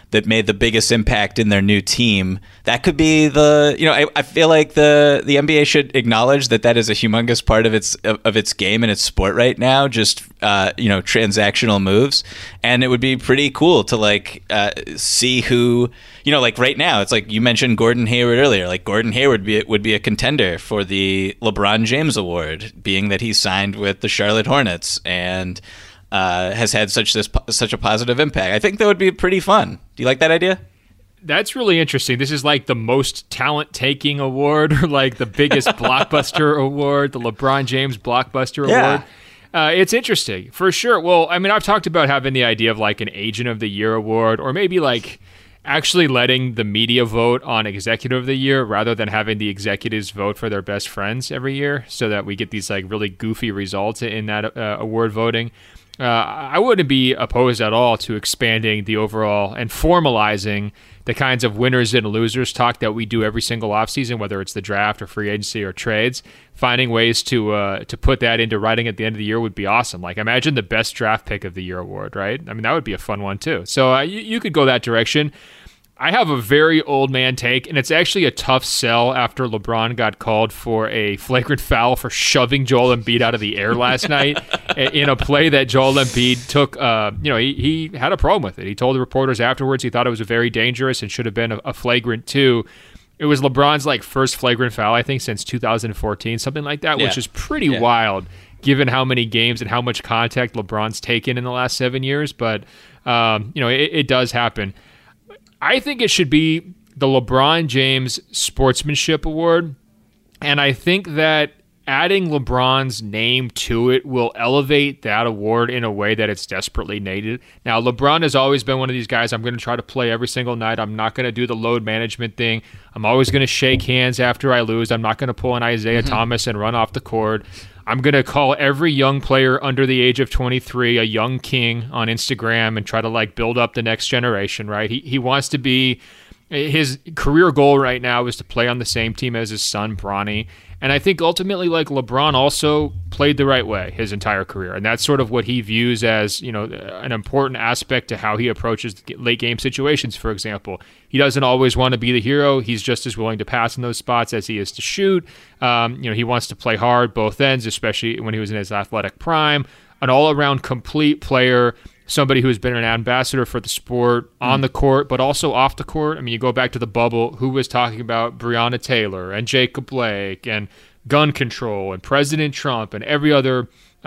that made the biggest impact in their new team. That could be I feel like the NBA should acknowledge that is a humongous part of its game and its sport right now, just transactional moves. And it would be pretty cool to see who, right now it's like you mentioned Gordon Hayward earlier. Like Gordon Hayward would be a contender for the LeBron James Award, being that he signed with the Charlotte Hornets and has had such a positive impact. I think that would be pretty fun. Do you like that idea? That's really interesting. This is like the most talent-taking award, or like the biggest blockbuster award, the LeBron James blockbuster award. It's interesting, for sure. Well, I mean, I've talked about having the idea of like an Agent of the Year award, or maybe like actually letting the media vote on Executive of the Year rather than having the executives vote for their best friends every year, so that we get these like really goofy results in that award voting. I wouldn't be opposed at all to expanding the overall and formalizing the kinds of winners and losers talk that we do every single offseason, whether it's the draft or free agency or trades. Finding ways to put that into writing at the end of the year would be awesome. Like, imagine the best draft pick of the year award, right? I mean, that would be a fun one too. So you could go that direction. I have a very old man take, and it's actually a tough sell after LeBron got called for a flagrant foul for shoving Joel Embiid out of the air last night in a play that Joel Embiid took. He had a problem with it. He told the reporters afterwards he thought it was very dangerous and should have been a flagrant 2. It was LeBron's first flagrant foul, I think, since 2014, something like that, which is pretty wild given how many games and how much contact LeBron's taken in the last 7 years. But it does happen. I think it should be the LeBron James Sportsmanship Award, and I think that adding LeBron's name to it will elevate that award in a way that it's desperately needed. Now, LeBron has always been one of these guys, I'm going to try to play every single night. I'm not going to do the load management thing. I'm always going to shake hands after I lose. I'm not going to pull an Isaiah Thomas and run off the court. I'm going to call every young player under the age of 23 a young king on Instagram and try to build up the next generation, right? He wants to be, his career goal right now is to play on the same team as his son, Bronny. And I think ultimately, LeBron also played the right way his entire career. And that's sort of what he views as, an important aspect to how he approaches late game situations, for example. He doesn't always want to be the hero. He's just as willing to pass in those spots as he is to shoot. He wants to play hard both ends, especially when he was in his athletic prime. An all-around complete player, somebody who's been an ambassador for the sport on the court, but also off the court. I mean, you go back to the bubble, who was talking about Breonna Taylor and Jacob Blake and gun control and President Trump and every other,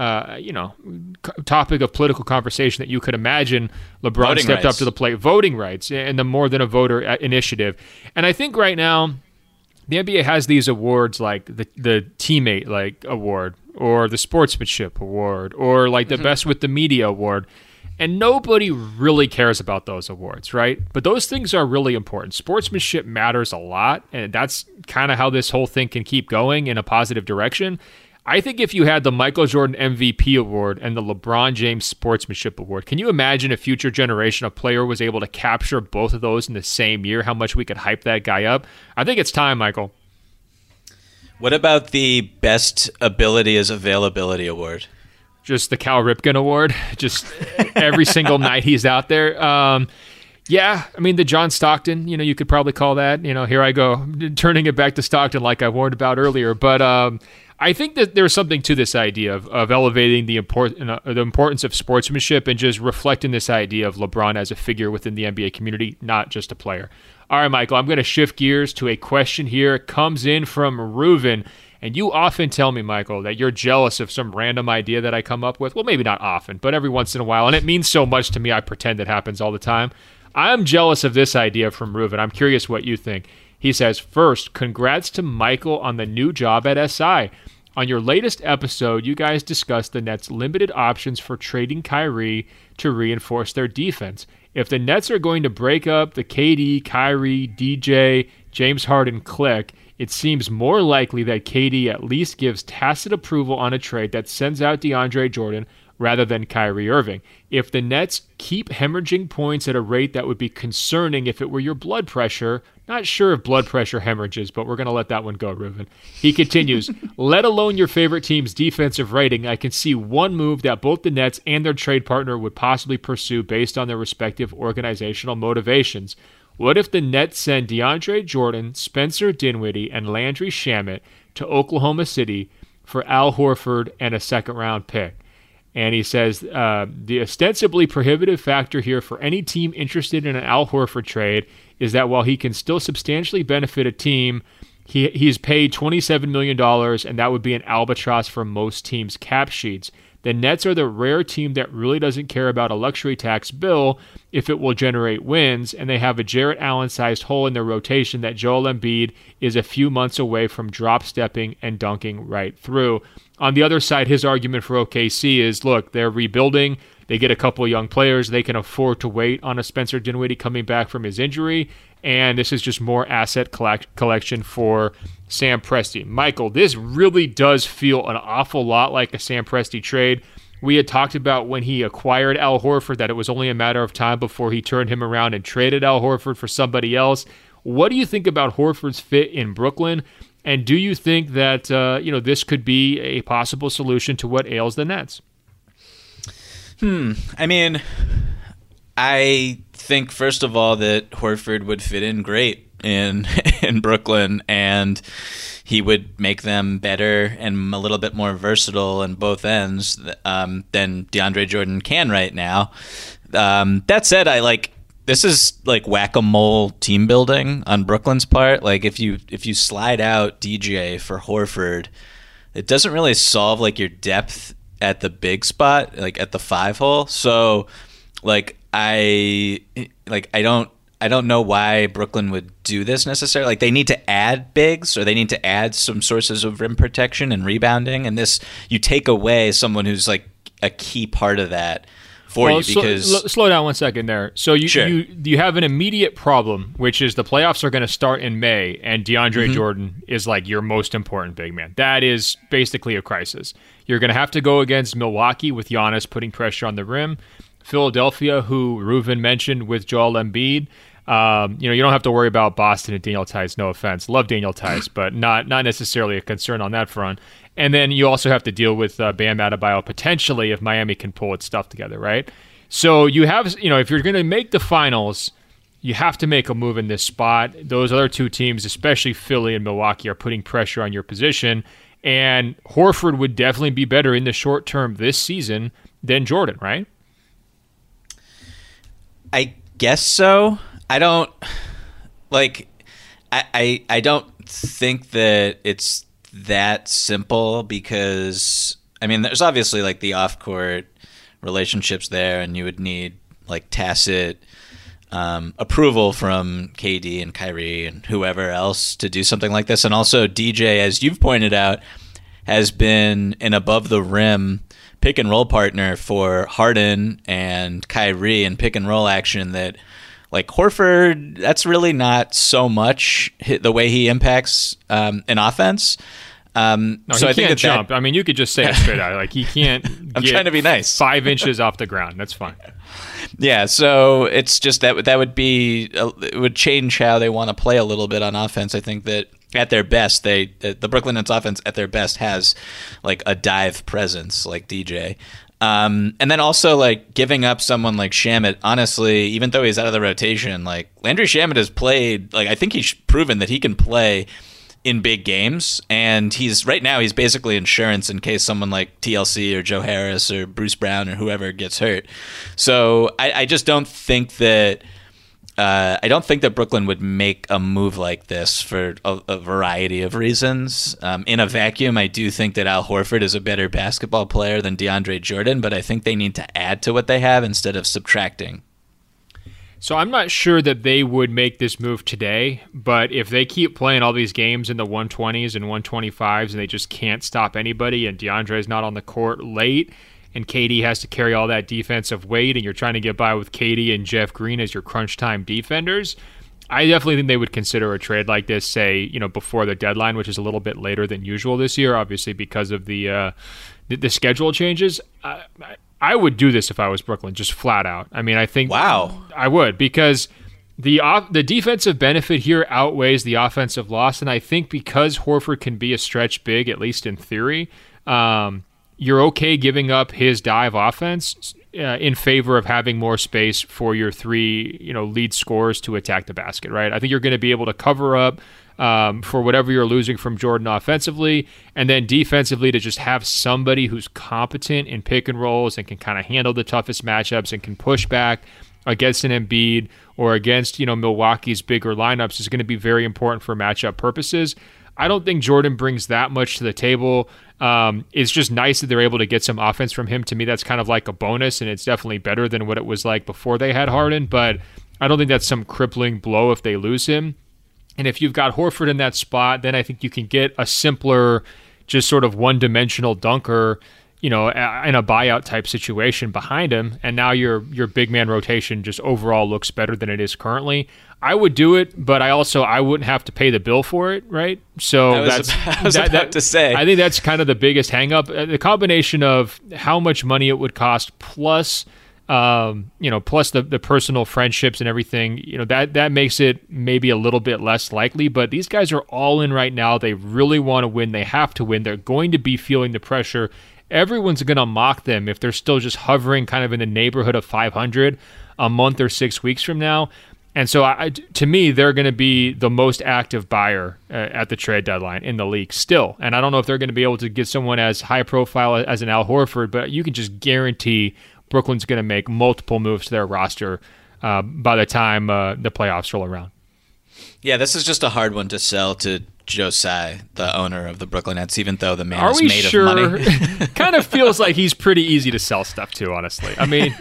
topic of political conversation that you could imagine. LeBron Voting stepped rights. up to the plate. Voting rights and the More Than a Voter initiative. And I think right now, the NBA has these awards like the teammate award or the sportsmanship award or the best with the media award. And nobody really cares about those awards, right? But those things are really important. Sportsmanship matters a lot, and that's kind of how this whole thing can keep going in a positive direction. I think if you had the Michael Jordan MVP award and the LeBron James Sportsmanship award, can you imagine a future generation of player was able to capture both of those in the same year, how much we could hype that guy up? I think it's time, Michael. What about the Best Ability is Availability award? Just the Cal Ripken Award, just every single night he's out there. Yeah, I mean, the John Stockton, you could probably call that, here I go, turning it back to Stockton like I warned about earlier. But I think that there's something to this idea of elevating the importance of sportsmanship and just reflecting this idea of LeBron as a figure within the NBA community, not just a player. All right, Michael, I'm going to shift gears to a question here. It comes in from Reuven. And you often tell me, Michael, that you're jealous of some random idea that I come up with. Well, maybe not often, but every once in a while. And it means so much to me, I pretend it happens all the time. I'm jealous of this idea from Reuven. I'm curious what you think. He says, first, congrats to Michael on the new job at SI. On your latest episode, you guys discussed the Nets' limited options for trading Kyrie to reinforce their defense. If the Nets are going to break up the KD, Kyrie, DJ, James Harden clique, it seems more likely that KD at least gives tacit approval on a trade that sends out DeAndre Jordan rather than Kyrie Irving. If the Nets keep hemorrhaging points at a rate that would be concerning if it were your blood pressure, Not sure if blood pressure hemorrhages, but we're going to let that one go, Reuven. He continues, let alone your favorite team's defensive rating, I can see one move that both the Nets and their trade partner would possibly pursue based on their respective organizational motivations. What if the Nets send DeAndre Jordan, Spencer Dinwiddie, and Landry Shamet to Oklahoma City for Al Horford and a second-round pick? And he says, the ostensibly prohibitive factor here for any team interested in an Al Horford trade is that while he can still substantially benefit a team, he's paid $27 million, and that would be an albatross for most teams' cap sheets. The Nets are the rare team that really doesn't care about a luxury tax bill if it will generate wins, and they have a Jarrett Allen-sized hole in their rotation that Joel Embiid is a few months away from drop-stepping and dunking right through. On the other side, his argument for OKC is, look, they're rebuilding. They get a couple of young players. They can afford to wait on a Spencer Dinwiddie coming back from his injury, and this is just more asset collection for Sam Presti. Michael, this really does feel an awful lot like a Sam Presti trade. We had talked about when he acquired Al Horford that it was only a matter of time before he turned him around and traded Al Horford for somebody else. What do you think about Horford's fit in Brooklyn? And do you think that this could be a possible solution to what ails the Nets? I mean, I think, first of all, that Horford would fit in great in Brooklyn, and he would make them better and a little bit more versatile in both ends than DeAndre Jordan can right now. That said, this is like whack-a-mole team building on Brooklyn's part. Like if you slide out DJ for Horford, it doesn't really solve like your depth at the big spot, like at the 5 hole. So I don't know why Brooklyn would do this necessarily. Like they need to add bigs, or they need to add some sources of rim protection and rebounding, and this, you take away someone who's like a key part of that for you, because slow down 1 second there. So you have an immediate problem, which is the playoffs are going to start in May, and DeAndre Jordan is like your most important big man. That is basically a crisis. You're going to have to go against Milwaukee with Giannis putting pressure on the rim. Philadelphia, who Reuven mentioned with Joel Embiid. You don't have to worry about Boston and Daniel Tice. No offense, love Daniel Tice, but not necessarily a concern on that front. And then you also have to deal with Bam Adebayo potentially if Miami can pull its stuff together, right? So you have, if you're going to make the finals, you have to make a move in this spot. Those other two teams, especially Philly and Milwaukee, are putting pressure on your position. And Horford would definitely be better in the short term this season than Jordan, right? I guess so. I don't I don't think that it's that simple, because I mean there's obviously like the off-court relationships there, and you would need like tacit approval from KD and Kyrie and whoever else to do something like this. And also DJ, as you've pointed out, has been an above the rim pick and roll partner for Harden and Kyrie in pick and roll action that, like, Horford, that's really not so much the way he impacts an offense. No, so he can't jump. I mean, you could just say it straight out. Like, he can't I'm trying to be nice. 5 inches off the ground. That's fine. Yeah, so it's just that would be it would change how they want to play a little bit on offense. I think that at their best, the Brooklyn Nets offense at their best has like a dive presence like DJ. And then also like giving up someone like Shamet, honestly, even though he's out of the rotation, like Landry Shamet has played, like I think he's proven that he can play in big games, and he's basically insurance in case someone like TLC or Joe Harris or Bruce Brown or whoever gets hurt. So I just don't think that Brooklyn would make a move like this for a variety of reasons. In a vacuum, I do think that Al Horford is a better basketball player than DeAndre Jordan, but I think they need to add to what they have instead of subtracting. So I'm not sure that they would make this move today, but if they keep playing all these games in the 120s and 125s and they just can't stop anybody, and DeAndre's not on the court late, and KD has to carry all that defensive weight, and you're trying to get by with KD and Jeff Green as your crunch time defenders, I definitely think they would consider a trade like this, say, before the deadline, which is a little bit later than usual this year, obviously because of the schedule changes. I would do this if I was Brooklyn, just flat out. I mean, I think... Wow. I would, because The defensive benefit here outweighs the offensive loss, and I think because Horford can be a stretch big, at least in theory, you're okay giving up his dive offense in favor of having more space for your three, lead scorers to attack the basket, right? I think you're going to be able to cover up for whatever you're losing from Jordan offensively, and then defensively to just have somebody who's competent in pick and rolls and can kind of handle the toughest matchups and can push back against an Embiid or against, Milwaukee's bigger lineups is going to be very important for matchup purposes. I don't think Jordan brings that much to the table. It's just nice that they're able to get some offense from him. To me, that's kind of like a bonus, and it's definitely better than what it was like before they had Harden, but I don't think that's some crippling blow if they lose him. And if you've got Horford in that spot, then I think you can get a simpler, just sort of one-dimensional dunker, in a buyout type situation behind him, and now your big man rotation just overall looks better than it is currently. I would do it, but I wouldn't have to pay the bill for it, right? So I was about to say. I think that's kind of the biggest hang up. The combination of how much money it would cost plus plus the personal friendships and everything, that makes it maybe a little bit less likely. But these guys are all in right now. They really want to win. They have to win. They're going to be feeling the pressure. Everyone's going to mock them if they're still just hovering kind of in the neighborhood of 500 a month or 6 weeks from now. And so to me, they're going to be the most active buyer at the trade deadline in the league still. And I don't know if they're going to be able to get someone as high profile as an Al Horford, but you can just guarantee Brooklyn's going to make multiple moves to their roster by the time the playoffs roll around. Yeah, this is just a hard one to sell to Joe Tsai, the owner of the Brooklyn Nets, even though the man is made of money. Kind of feels like he's pretty easy to sell stuff to, honestly. I mean,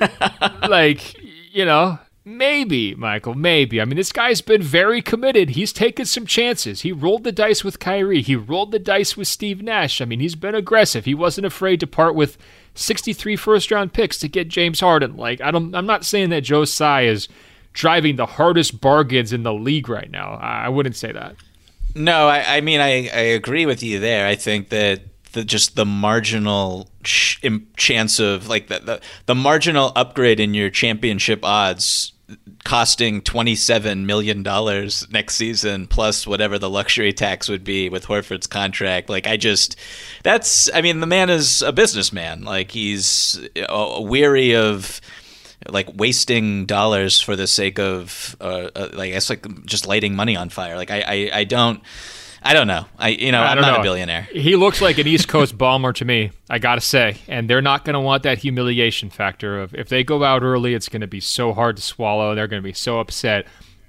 maybe, Michael, maybe. I mean, this guy's been very committed. He's taken some chances. He rolled the dice with Kyrie. He rolled the dice with Steve Nash. I mean, he's been aggressive. He wasn't afraid to part with 63 first-round picks to get James Harden. I'm not saying that Joe Tsai is driving the hardest bargains in the league right now. I wouldn't say that. No, I mean, I agree with you there. I think that the marginal chance of the marginal upgrade in your championship odds costing $27 million next season plus whatever the luxury tax would be with Horford's contract. The man is a businessman. He's weary of wasting dollars for the sake of just lighting money on fire. I don't know. I'm not a billionaire. He looks like an East Coast Ballmer to me, I gotta say. And they're not going to want that humiliation factor of if they go out early, it's going to be so hard to swallow. They're going to be so upset.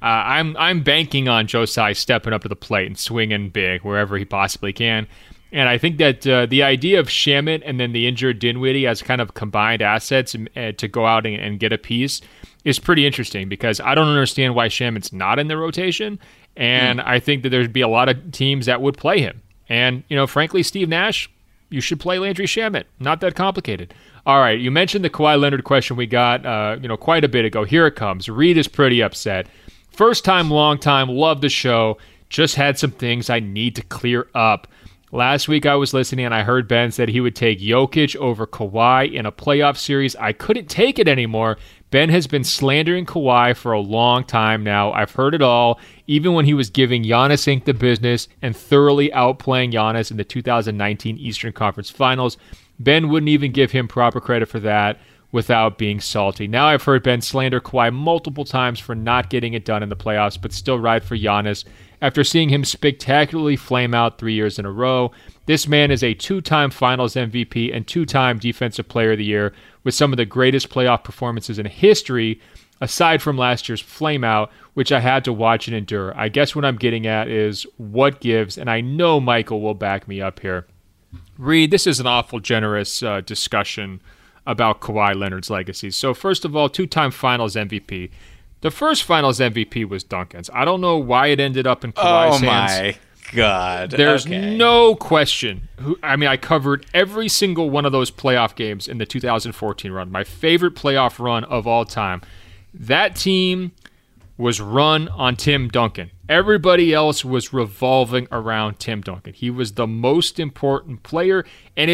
I'm banking on Joe Tsai stepping up to the plate and swinging big wherever he possibly can. And I think that the idea of Shamet and then the injured Dinwiddie as kind of combined assets to go out and get a piece is pretty interesting because I don't understand why Shamet's not in the rotation. And I think that there'd be a lot of teams that would play him. And, frankly, Steve Nash, you should play Landry Shamet. Not that complicated. All right, you mentioned the Kawhi Leonard question we got, quite a bit ago. Here it comes. Reed is pretty upset. First time, long time, love the show. Just had some things I need to clear up. Last week I was listening and I heard Ben said he would take Jokic over Kawhi in a playoff series. I couldn't take it anymore. Ben has been slandering Kawhi for a long time now. I've heard it all, even when he was giving Giannis Inc. the business and thoroughly outplaying Giannis in the 2019 Eastern Conference Finals. Ben wouldn't even give him proper credit for that without being salty. Now I've heard Ben slander Kawhi multiple times for not getting it done in the playoffs, but still ride for Giannis after seeing him spectacularly flame out 3 years in a row. This man is a two-time Finals MVP and two-time Defensive Player of the Year with some of the greatest playoff performances in history, aside from last year's flameout, which I had to watch and endure. I guess what I'm getting at is what gives, and I know Michael will back me up here. Reed, this is an awful generous discussion about Kawhi Leonard's legacy. So first of all, two-time Finals MVP. The first Finals MVP was Duncan's. I don't know why it ended up in Kawhi's hands. Oh my God. There's no question. I covered every single one of those playoff games in the 2014 run. My favorite playoff run of all time. That team was run on Tim Duncan. Everybody else was revolving around Tim Duncan. He was the most important player. And if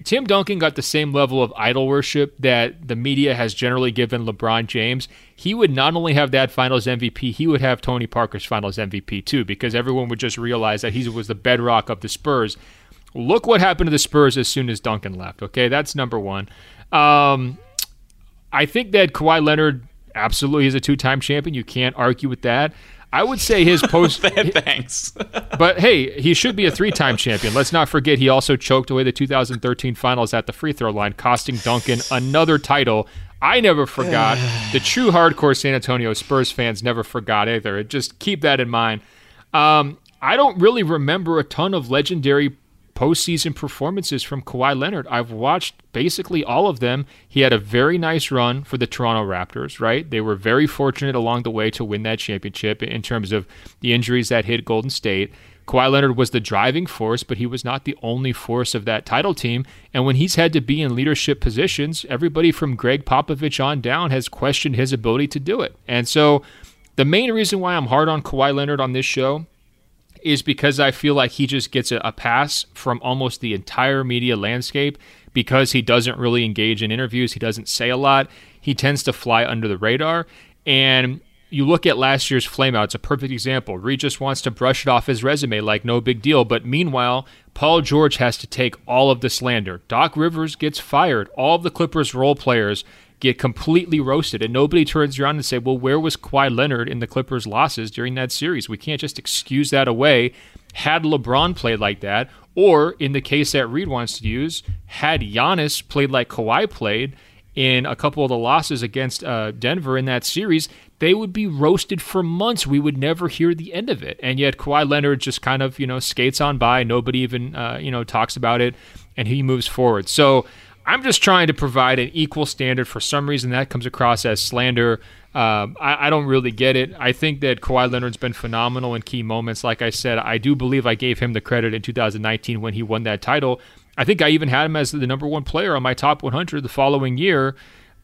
Tim Duncan got the same level of idol worship that the media has generally given LeBron James, he would not only have that Finals MVP, he would have Tony Parker's Finals MVP too, because everyone would just realize that he was the bedrock of the Spurs. Look what happened to the Spurs as soon as Duncan left, okay? That's number one. I think that Kawhi Leonard absolutely is a two-time champion. You can't argue with that. I would say his post... Thanks. But hey, he should be a three-time champion. Let's not forget he also choked away the 2013 finals at the free throw line, costing Duncan another title. I never forgot. The true hardcore San Antonio Spurs fans never forgot either. Just keep that in mind. I don't really remember a ton of legendary postseason performances from Kawhi Leonard. I've watched basically all of them. He had a very nice run for the Toronto Raptors, right? They were very fortunate along the way to win that championship in terms of the injuries that hit Golden State. Kawhi Leonard was the driving force, but he was not the only force of that title team. And when he's had to be in leadership positions, everybody from Greg Popovich on down has questioned his ability to do it. And so the main reason why I'm hard on Kawhi Leonard on this show is because I feel like he just gets a pass from almost the entire media landscape because he doesn't really engage in interviews. He doesn't say a lot. He tends to fly under the radar. And you look at last year's flameout, it's a perfect example. Reed just wants to brush it off his resume like no big deal. But meanwhile, Paul George has to take all of the slander. Doc Rivers gets fired. All of the Clippers role players get completely roasted, and nobody turns around and say, well, where was Kawhi Leonard in the Clippers' losses during that series? We can't just excuse that away. Had LeBron played like that, or in the case that Reed wants to use, had Giannis played like Kawhi played in a couple of the losses against Denver in that series, they would be roasted for months. We would never hear the end of it. And yet Kawhi Leonard just kind of, skates on by. Nobody even, talks about it, and he moves forward. So I'm just trying to provide an equal standard. For some reason, that comes across as slander. I don't really get it. I think that Kawhi Leonard's been phenomenal in key moments. Like I said, I do believe I gave him the credit in 2019 when he won that title. I think I even had him as the number one player on my top 100 the following year.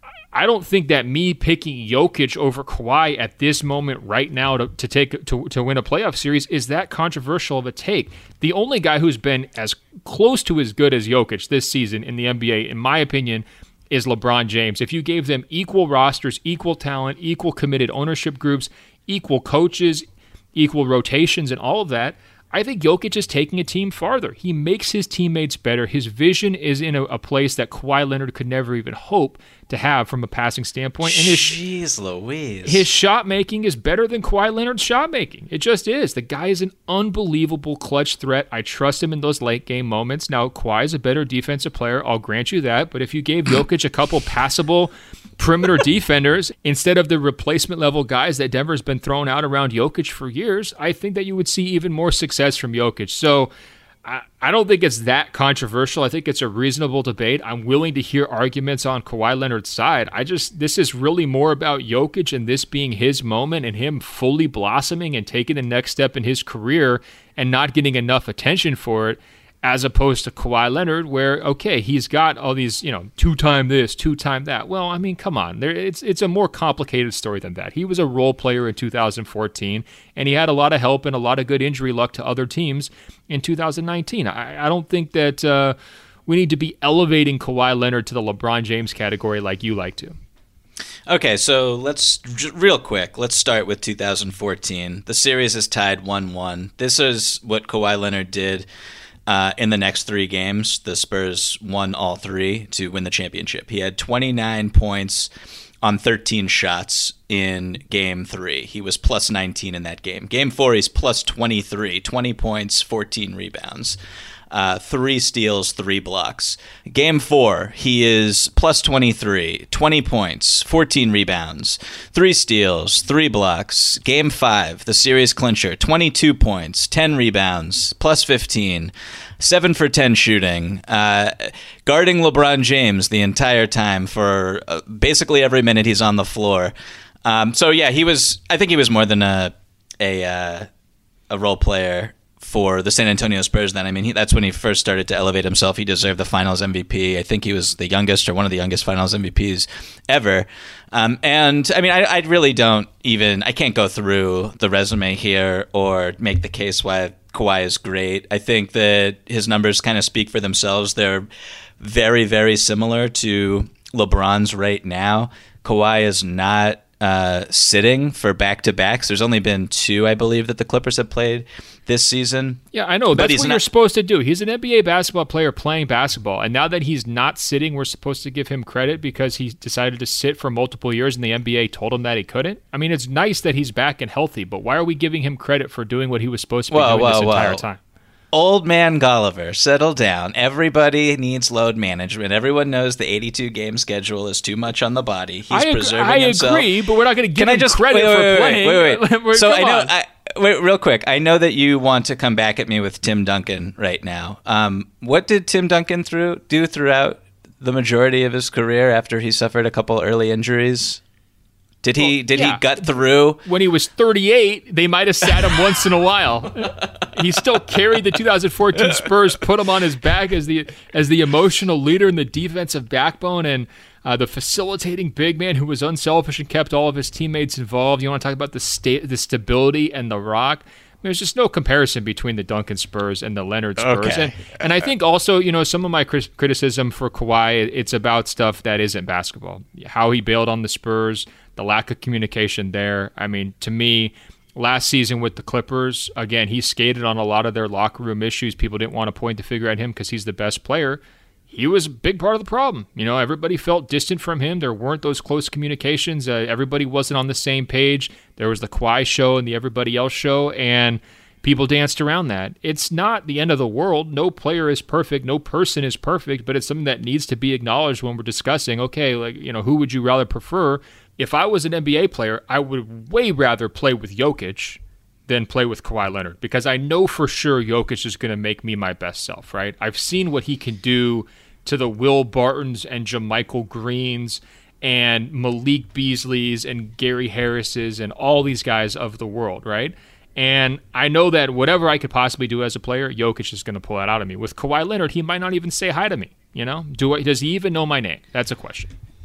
I don't think that me picking Jokic over Kawhi at this moment right now to win a playoff series is that controversial of a take. The only guy who's been as close to as good as Jokic this season in the NBA, in my opinion, is LeBron James. If you gave them equal rosters, equal talent, equal committed ownership groups, equal coaches, equal rotations, and all of that, I think Jokic is taking a team farther. He makes his teammates better. His vision is in a place that Kawhi Leonard could never even hope to have from a passing standpoint. And Jeez Louise. His shot making is better than Kawhi Leonard's shot making. It just is. The guy is an unbelievable clutch threat. I trust him in those late game moments. Now, Kawhi is a better defensive player. I'll grant you that. But if you gave Jokic a couple passable perimeter defenders instead of the replacement level guys that Denver's been throwing out around Jokic for years, I think that you would see even more success from Jokic. So I don't think it's that controversial. I think it's a reasonable debate. I'm willing to hear arguments on Kawhi Leonard's side. This is really more about Jokic and this being his moment and him fully blossoming and taking the next step in his career and not getting enough attention for it, as opposed to Kawhi Leonard, where, okay, he's got all these, two-time this, two-time that. Well, I mean, come on. It's a more complicated story than that. He was a role player in 2014, and he had a lot of help and a lot of good injury luck to other teams in 2019. I don't think that we need to be elevating Kawhi Leonard to the LeBron James category like you like to. Okay, so real quick, let's start with 2014. The series is tied 1-1. This is what Kawhi Leonard did in the next 3 games. The Spurs won all 3 to win the championship. He had 29 points on 13 shots in Game 3. He was plus 19 in that game. Game 4, he's plus 23, 20 points, 14 rebounds. 3 steals, 3 blocks. Game 4, he is plus 23, 20 points, 14 rebounds, 3 steals, 3 blocks. Game 5, the series clincher, 22 points, 10 rebounds, plus 15, 7 for 10 shooting, guarding LeBron James the entire time for basically every minute he's on the floor. So yeah, I think he was more than a role player for the San Antonio Spurs then. I mean, that's when he first started to elevate himself. He deserved the Finals MVP. I think he was the youngest or one of the youngest Finals MVPs ever. And I mean, I really I can't go through the resume here or make the case why Kawhi is great. I think that his numbers kind of speak for themselves. They're very, very similar to LeBron's right now. Kawhi is not sitting for back-to-backs. There's only been 2, I believe, that the Clippers have played this season. Yeah, I know. That's what you're supposed to do. He's an NBA basketball player playing basketball, and now that he's not sitting, we're supposed to give him credit because he decided to sit for multiple years and the NBA told him that he couldn't. I mean, it's nice that he's back and healthy, but why are we giving him credit for doing what he was supposed to be doing this entire time? Old man Golliver, settle down. Everybody needs load management. Everyone knows the 82-game schedule is too much on the body. He's preserving himself. I agree, but we're not going to give him credit for playing. Wait. So wait, real quick. I know that you want to come back at me with Tim Duncan right now. What did Tim Duncan do throughout the majority of his career after he suffered a couple early injuries? Did he gut through? When he was 38, they might have sat him once in a while. He still carried the 2014 Spurs, put him on his back as the emotional leader and the defensive backbone and the facilitating big man who was unselfish and kept all of his teammates involved. You want to talk about the stability and the rock? There's just no comparison between the Duncan Spurs and the Leonard Spurs. Okay. And I think also, some of my criticism for Kawhi, it's about stuff that isn't basketball. How he bailed on the Spurs, the lack of communication there. I mean, to me, last season with the Clippers, again, he skated on a lot of their locker room issues. People didn't want to point the finger at him because he's the best player. He was a big part of the problem. Everybody felt distant from him. There weren't those close communications. Everybody wasn't on the same page. There was the Kawhi show and the everybody else show, and people danced around that. It's not the end of the world. No player is perfect. No person is perfect, but it's something that needs to be acknowledged when we're discussing, okay, who would you rather prefer? If I was an NBA player, I would way rather play with Jokic than play with Kawhi Leonard because I know for sure Jokic is going to make me my best self, right? I've seen what he can do to the Will Bartons and JaMychal Greens and Malik Beasleys and Gary Harrises and all these guys of the world, right? And I know that whatever I could possibly do as a player, Jokic is going to pull that out of me. With Kawhi Leonard, he might not even say hi to me, Does he even know my name? That's a question.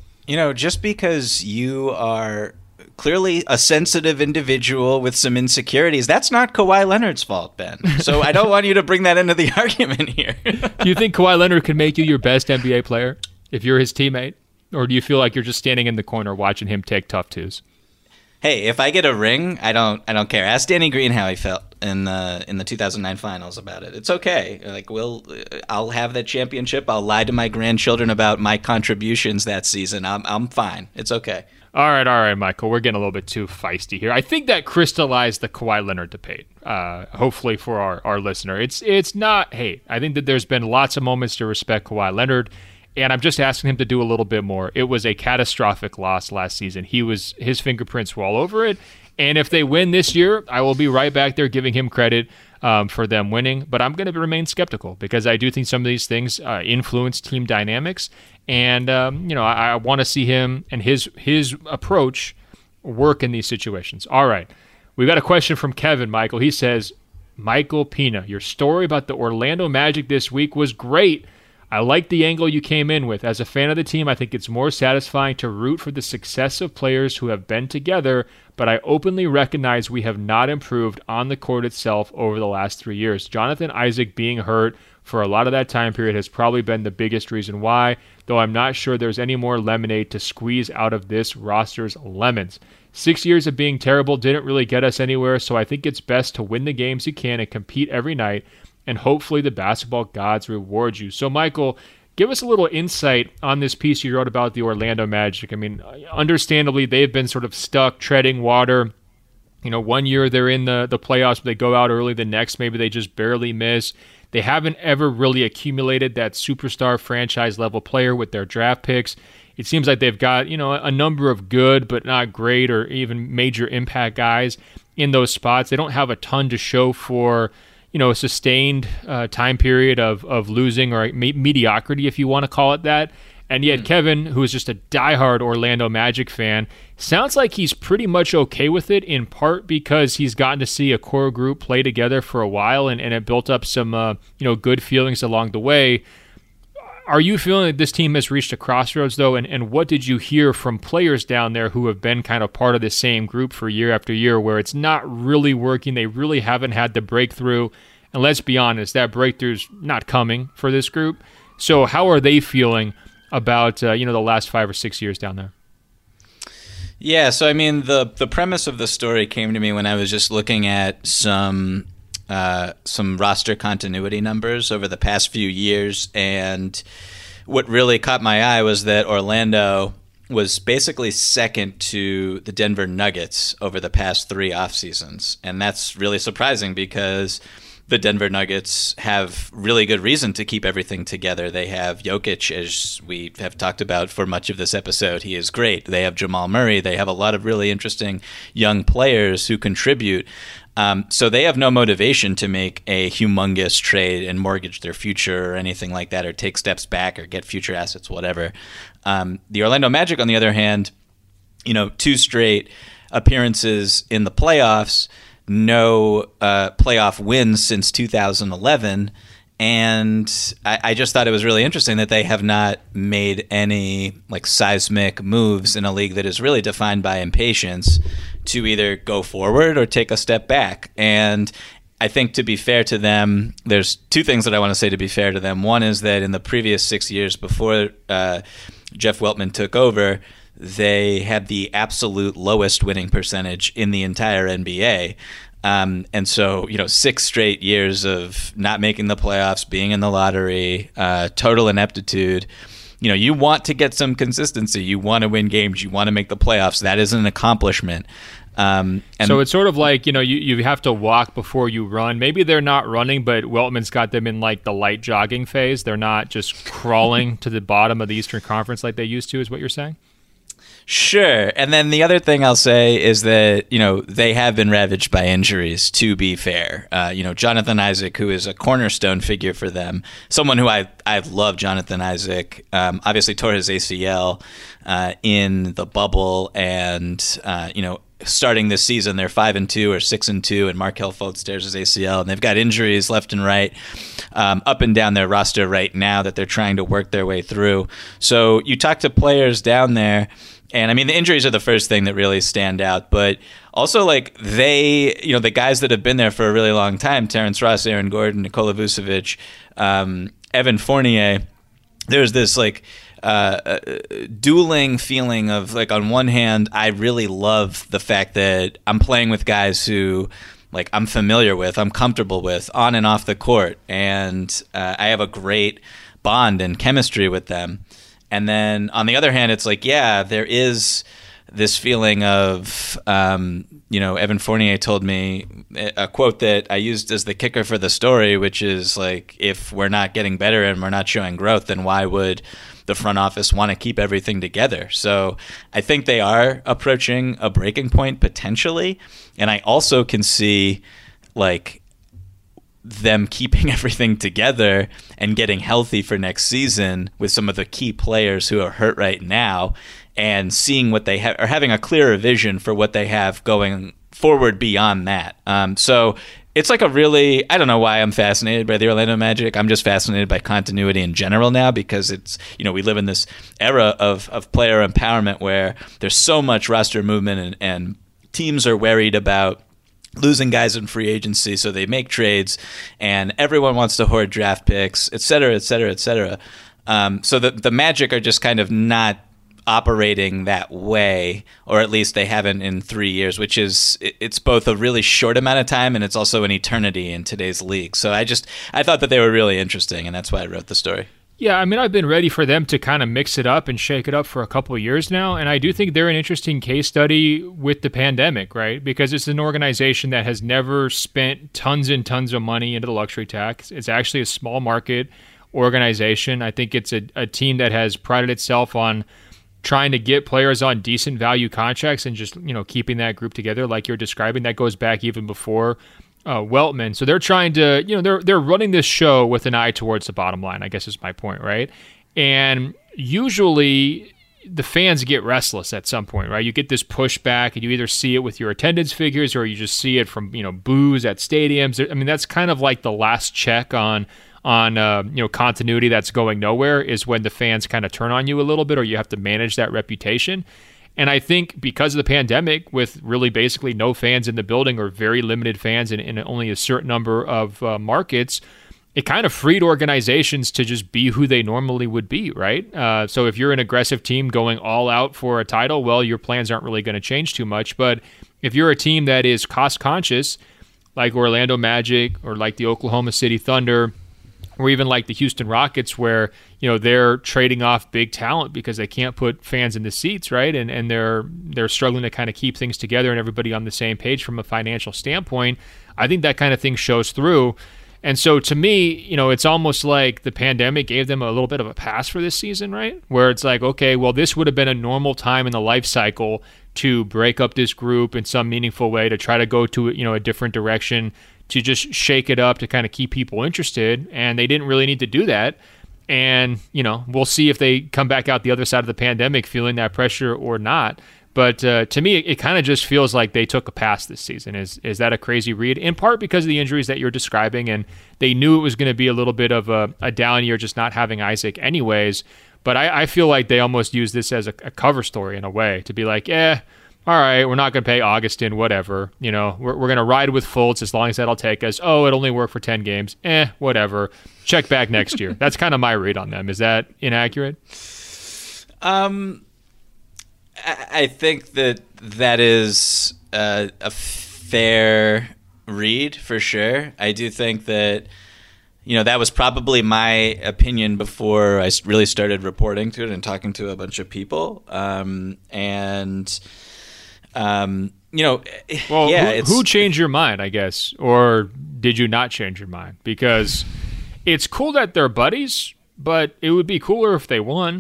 Just because you are clearly a sensitive individual with some insecurities, that's not Kawhi Leonard's fault, Ben. So I don't want you to bring that into the argument here. Do you think Kawhi Leonard could make you your best NBA player if you're his teammate? Or do you feel like you're just standing in the corner watching him take tough twos? Hey, if I get a ring, I don't care. Ask Danny Green how he felt in the 2009 finals about it. It's okay. I'll have that championship. I'll lie to my grandchildren about my contributions that season. I'm fine. It's okay. All right, Michael. We're getting a little bit too feisty here. I think that crystallized the Kawhi Leonard debate. Hopefully for our listener, it's not hate. I think that there's been lots of moments to respect Kawhi Leonard, and I'm just asking him to do a little bit more. It was a catastrophic loss last season. His fingerprints were all over it. And if they win this year, I will be right back there giving him credit for them winning. But I'm going to remain skeptical because I do think some of these things influence team dynamics. And, I want to see him and his approach work in these situations. All right. We got a question from Kevin, Michael. He says, Michael Pina, your story about the Orlando Magic this week was great. I like the angle you came in with. As a fan of the team, I think it's more satisfying to root for the success of players who have been together, but I openly recognize we have not improved on the court itself over the last 3 years. Jonathan Isaac being hurt for a lot of that time period has probably been the biggest reason why, though I'm not sure there's any more lemonade to squeeze out of this roster's lemons. 6 years of being terrible didn't really get us anywhere, so I think it's best to win the games you can and compete every night, and hopefully the basketball gods reward you. So, Michael, give us a little insight on this piece you wrote about the Orlando Magic. I mean, understandably, they've been sort of stuck treading water. 1 year they're in the playoffs, but they go out early. The next, maybe they just barely miss. They haven't ever really accumulated that superstar franchise-level player with their draft picks. It seems like they've got, a number of good but not great or even major impact guys in those spots. They don't have a ton to show for a sustained time period of losing or mediocrity, if you want to call it that. And yet Kevin, who is just a diehard Orlando Magic fan, sounds like he's pretty much okay with it, in part because he's gotten to see a core group play together for a while and it built up some good feelings along the way. Are you feeling that this team has reached a crossroads, though? And what did you hear from players down there who have been kind of part of the same group for year after year where it's not really working? They really haven't had the breakthrough. And let's be honest, that breakthrough's not coming for this group. So how are they feeling about the last 5 or 6 years down there? Yeah, so I mean, the premise of the story came to me when I was just looking at some roster continuity numbers over the past few years, and what really caught my eye was that Orlando was basically second to the Denver Nuggets over the past 3 off seasons, and that's really surprising because the Denver Nuggets have really good reason to keep everything together. They have Jokic, as we have talked about for much of this episode. He is great. They have Jamal Murray. They have a lot of really interesting young players who contribute. So they have no motivation to make a humongous trade and mortgage their future or anything like that, or take steps back or get future assets, whatever. The Orlando Magic, on the other hand, 2 straight appearances in the playoffs, no playoff wins since 2011, and I just thought it was really interesting that they have not made any seismic moves in a league that is really defined by impatience to either go forward or take a step back. And I think, to be fair to them, there's 2 things that I want to say to be fair to them. One is that in the previous 6 years before Jeff Weltman took over, they had the absolute lowest winning percentage in the entire NBA. And so, 6 straight years of not making the playoffs, being in the lottery, total ineptitude. You want to get some consistency. You want to win games. You want to make the playoffs. That is an accomplishment. And so it's sort of like, you have to walk before you run. Maybe they're not running, but Weltman's got them in the light jogging phase. They're not just crawling to the bottom of the Eastern Conference like they used to, is what you're saying? Sure. And then the other thing I'll say is that, they have been ravaged by injuries, to be fair. Jonathan Isaac, who is a cornerstone figure for them, someone who I've loved, Jonathan Isaac, obviously tore his ACL in the bubble, and, starting this season, they're 5-2 or 6-2, and Markelle Fultz tears his ACL, and they've got injuries left and right, up and down their roster right now that they're trying to work their way through. So you talk to players down there, and I mean, the injuries are the first thing that really stand out, but also the guys that have been there for a really long time, Terrence Ross, Aaron Gordon, Nikola Vucevic, Evan Fournier, there's this dueling feeling of on one hand, I really love the fact that I'm playing with guys who I'm familiar with, I'm comfortable with on and off the court, and I have a great bond and chemistry with them. And then on the other hand, it's there is this feeling of, Evan Fournier told me a quote that I used as the kicker for the story, which is if we're not getting better and we're not showing growth, then why would the front office want to keep everything together? So I think they are approaching a breaking point potentially. And I also can see them keeping everything together and getting healthy for next season with some of the key players who are hurt right now, and seeing what they have, or having a clearer vision for what they have going forward beyond that. So it's I don't know why I'm fascinated by the Orlando Magic. I'm just fascinated by continuity in general now, because it's, we live in this era of player empowerment where there's so much roster movement, and teams are worried about losing guys in free agency, so they make trades, and everyone wants to hoard draft picks, et cetera, et cetera, et cetera. So the Magic are just kind of not operating that way, or at least they haven't in 3 years, which is, it's both a really short amount of time and it's also an eternity in today's league. So I thought that they were really interesting, and that's why I wrote the story. Yeah, I mean, I've been ready for them to kind of mix it up and shake it up for a couple of years now, and I do think they're an interesting case study with the pandemic, right? Because it's an organization that has never spent tons and tons of money into the luxury tax. It's actually a small market organization. I think it's a team that has prided itself on trying to get players on decent value contracts and just, keeping that group together like you're describing. That goes back even before Weltman. So they're trying to, they're running this show with an eye towards the bottom line, I guess is my point, right? And usually the fans get restless at some point, right? You get this pushback, and you either see it with your attendance figures or you just see it from, boos at stadiums. I mean, that's kind of like the last check on continuity that's going nowhere, is when the fans kind of turn on you a little bit, or you have to manage that reputation. And I think because of the pandemic, with really basically no fans in the building or very limited fans in only a certain number of markets, it kind of freed organizations to just be who they normally would be, right? So if you're an aggressive team going all out for a title, well, your plans aren't really going to change too much. But if you're a team that is cost conscious, like Orlando Magic or like the Oklahoma City Thunder, or even like the Houston Rockets, where they're trading off big talent because they can't put fans in the seats, right? And they're struggling to kind of keep things together and everybody on the same page from a financial standpoint. I think that kind of thing shows through. And so to me, it's almost like the pandemic gave them a little bit of a pass for this season, right? Where it's like, okay, well, this would have been a normal time in the life cycle to break up this group in some meaningful way, to try to go to a different direction, to just shake it up, to kind of keep people interested. And they didn't really need to do that. And, we'll see if they come back out the other side of the pandemic feeling that pressure or not. But to me, it kind of just feels like they took a pass this season. Is that a crazy read? In part because of the injuries that you're describing, and they knew it was going to be a little bit of a down year just not having Isaac anyways. But I feel like they almost use this as a cover story in a way, to be like, all right, we're not going to pay Augustin, whatever. We're going to ride with Fultz as long as that'll take us. Oh, it only worked for 10 games. Whatever. Check back next year. That's kind of my read on them. Is that inaccurate? I think that is a fair read for sure. I do think that, that was probably my opinion before I really started reporting to it and talking to a bunch of people. Who changed your mind, I guess? Or did you not change your mind? Because it's cool that they're buddies, but it would be cooler if they won.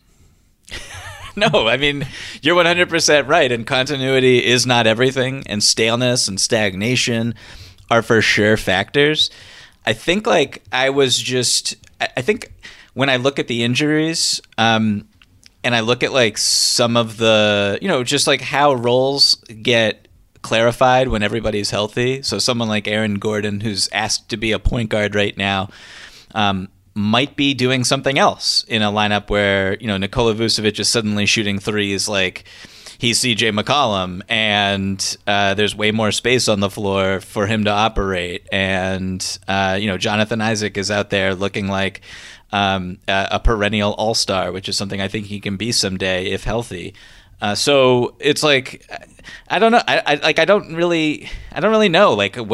No, I mean, you're 100% right, and continuity is not everything, and staleness and stagnation are for sure factors. I think, I think when I look at the injuries, and I look at, some of the, just, how roles get clarified when everybody's healthy. So someone like Aaron Gordon, who's asked to be a point guard right now, might be doing something else in a lineup where, Nikola Vucevic is suddenly shooting threes like he's CJ McCollum, and there's way more space on the floor for him to operate. And, Jonathan Isaac is out there looking like a perennial all-star, which is something I think he can be someday if healthy. So it's I don't know. I don't really know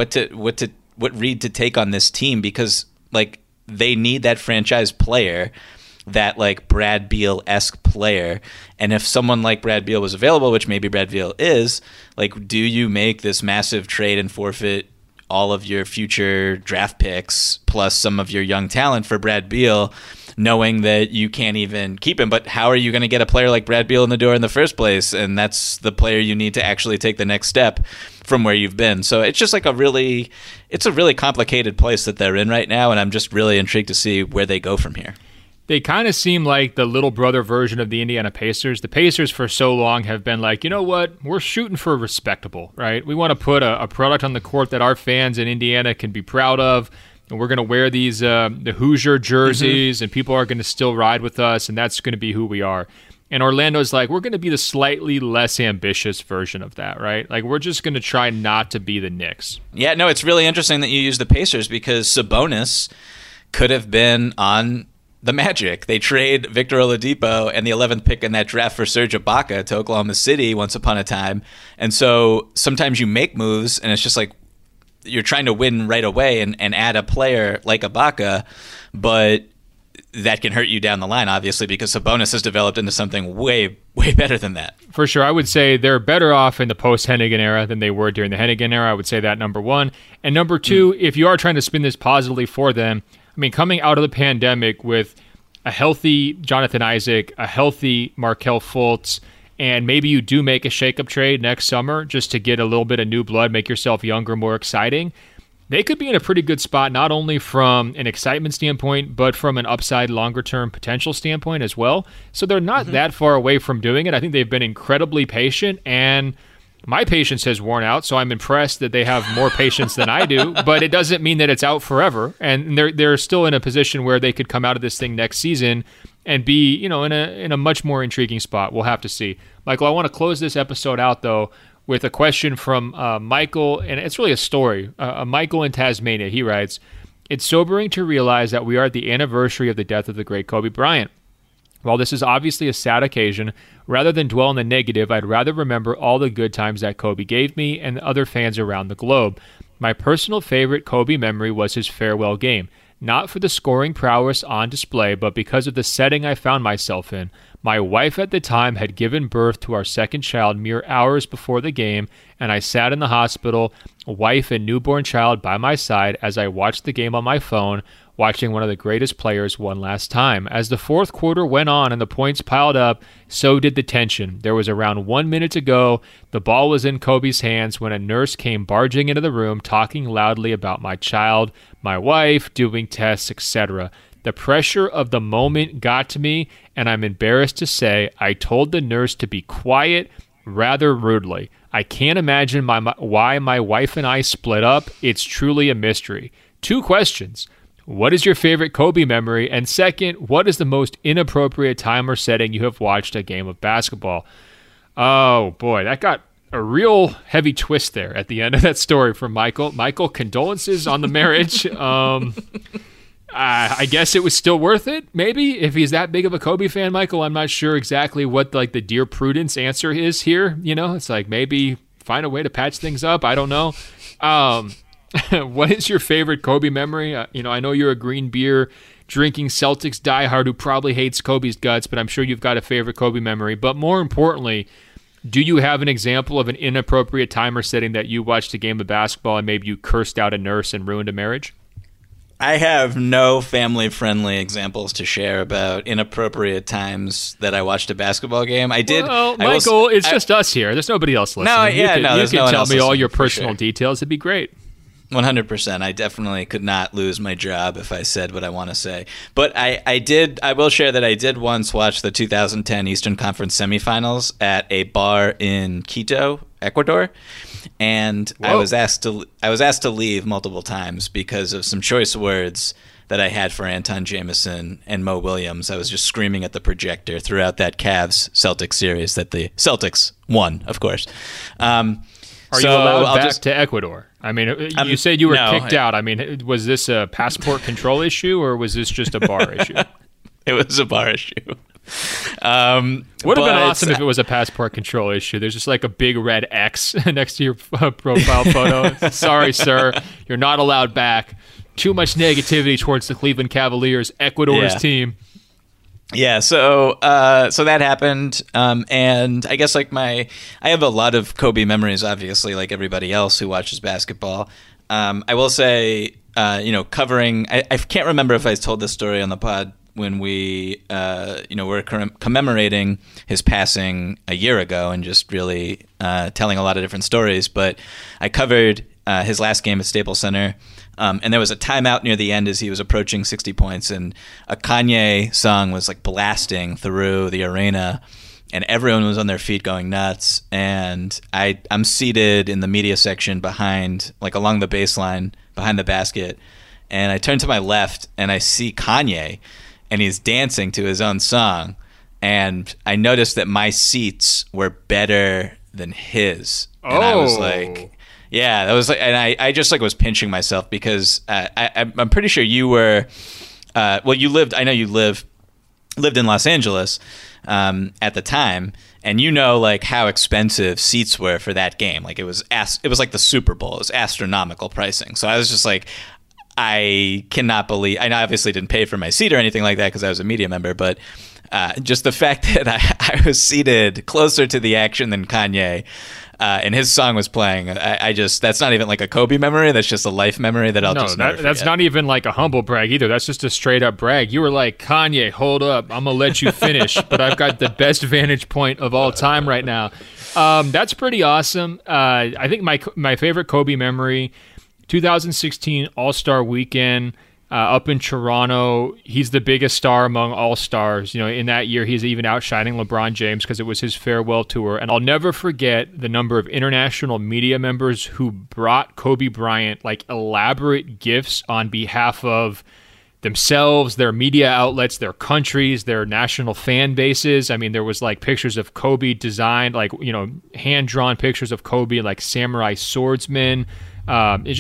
what read to take on this team, because they need that franchise player, that Brad Beal-esque player. And if someone like Brad Beal was available, which maybe Brad Beal is, do you make this massive trade and forfeit all of your future draft picks plus some of your young talent for Brad Beal, knowing that you can't even keep him? But how are you going to get a player like Brad Beal in the door in the first place? And that's the player you need to actually take the next step from where you've been. So it's just a really complicated place that they're in right now, and I'm just really intrigued to see where they go from here. They kind of seem like the little brother version of the Indiana Pacers. The Pacers for so long have been like, you know what, we're shooting for respectable, right? We want to put a product on the court that our fans in Indiana can be proud of, and we're going to wear these the Hoosier jerseys, and people are going to still ride with us, and that's going to be who we are. And Orlando's like, we're going to be the slightly less ambitious version of that, right? We're just going to try not to be the Knicks. Yeah, no, it's really interesting that you use the Pacers, because Sabonis could have been on the Magic. They trade Victor Oladipo and the 11th pick in that draft for Serge Ibaka to Oklahoma City once upon a time. And so sometimes you make moves, and it's just you're trying to win right away and add a player like Ibaka, but that can hurt you down the line, obviously, because Sabonis has developed into something way, way better than that. For sure. I would say they're better off in the post-Hennigan era than they were during the Hennigan era. I would say that, number one. And number two, if you are trying to spin this positively for them, I mean, coming out of the pandemic with a healthy Jonathan Isaac, a healthy Markelle Fultz, and maybe you do make a shakeup trade next summer just to get a little bit of new blood, make yourself younger, more exciting, they could be in a pretty good spot, not only from an excitement standpoint, but from an upside longer-term potential standpoint as well. So they're not that far away from doing it. I think they've been incredibly patient, and my patience has worn out, so I'm impressed that they have more patience than I do, but it doesn't mean that it's out forever. And they're still in a position where they could come out of this thing next season and be, in a much more intriguing spot. We'll have to see. Michael, I want to close this episode out, though, with a question from Michael, and it's really a story. Michael in Tasmania, he writes, It's sobering to realize that we are at the anniversary of the death of the great Kobe Bryant. While this is obviously a sad occasion, rather than dwell on the negative, I'd rather remember all the good times that Kobe gave me and other fans around the globe. My personal favorite Kobe memory was his farewell game, not for the scoring prowess on display, but because of the setting I found myself in. My wife at the time had given birth to our second child mere hours before the game, and I sat in the hospital, wife and newborn child by my side as I watched the game on my phone, watching one of the greatest players one last time. As the fourth quarter went on and the points piled up, so did the tension. There was around 1 minute to go. The ball was in Kobe's hands when a nurse came barging into the room, talking loudly about my child, my wife, doing tests, etc. The pressure of the moment got to me, and I'm embarrassed to say I told the nurse to be quiet rather rudely. I can't imagine why my wife and I split up. It's truly a mystery. 2 questions. What is your favorite Kobe memory? And second, what is the most inappropriate time or setting you have watched a game of basketball? Oh, boy, that got a real heavy twist there at the end of that story from Michael. Michael, condolences on the marriage. I guess it was still worth it, maybe, if he's that big of a Kobe fan, Michael. I'm not sure exactly what the Dear Prudence answer is here. You know, it's like maybe find a way to patch things up. I don't know. What is your favorite Kobe memory? I know you're a green beer drinking Celtics diehard who probably hates Kobe's guts, but I'm sure you've got a favorite Kobe memory. But more importantly, do you have an example of an inappropriate time or setting that you watched a game of basketball and maybe you cursed out a nurse and ruined a marriage? I have no family-friendly examples to share about inappropriate times that I watched a basketball game. Well, Michael, it's just us here. There's nobody else listening. You can tell me all your personal details. It'd be great. 100%. I definitely could not lose my job if I said what I want to say. But I will share that I did once watch the 2010 Eastern Conference semifinals at a bar in Quito, Ecuador. And I was asked to leave multiple times because of some choice words that I had for Anton Jameson and Mo Williams. I was just screaming at the projector throughout that Cavs-Celtics series that the Celtics won, of course. Are you allowed back to Ecuador? I mean, you said you were kicked out. I mean, was this a passport control issue or was this just a bar issue? It was a bar issue. Would have been awesome if it was a passport control issue. There's just like a big red X next to your profile photo. Sorry, sir. You're not allowed back. Too much negativity towards the Cleveland Cavaliers, Ecuador's team. Yeah, so that happened, and I guess I have a lot of Kobe memories, obviously, like everybody else who watches basketball. I will say, covering, I can't remember if I told this story on the pod when we, were commemorating his passing a year ago and just really telling a lot of different stories, but I covered his last game at Staples Center. And there was a timeout near the end as he was approaching 60 points, and a Kanye song was like blasting through the arena, and everyone was on their feet going nuts. And I'm seated in the media section behind, like along the baseline, behind the basket, and I turn to my left and I see Kanye, and he's dancing to his own song. And I noticed that my seats were better than his, and I was like. Yeah, that was like, and I just like was pinching myself because I'm pretty sure you were, you lived. I know you lived in Los Angeles at the time, and you know like how expensive seats were for that game. Like it was like the Super Bowl. It was astronomical pricing. So I was just like, I cannot believe. I obviously didn't pay for my seat or anything like that because I was a media member, but just the fact that I was seated closer to the action than Kanye. And his song was playing. That's not even like a Kobe memory. That's just a life memory that I'll just never forget. That's not even like a humble brag either. That's just a straight up brag. You were like, Kanye, hold up. I'm going to let you finish, but I've got the best vantage point of all time right now. That's pretty awesome. I think my favorite Kobe memory, 2016 All-Star Weekend. Up in Toronto, he's the biggest star among all stars. In that year, he's even outshining LeBron James because it was his farewell tour. And I'll never forget the number of international media members who brought Kobe Bryant like elaborate gifts on behalf of themselves, their media outlets, their countries, their national fan bases. I mean, there was like pictures of Kobe designed, like, hand-drawn pictures of Kobe, like samurai swordsman. It's just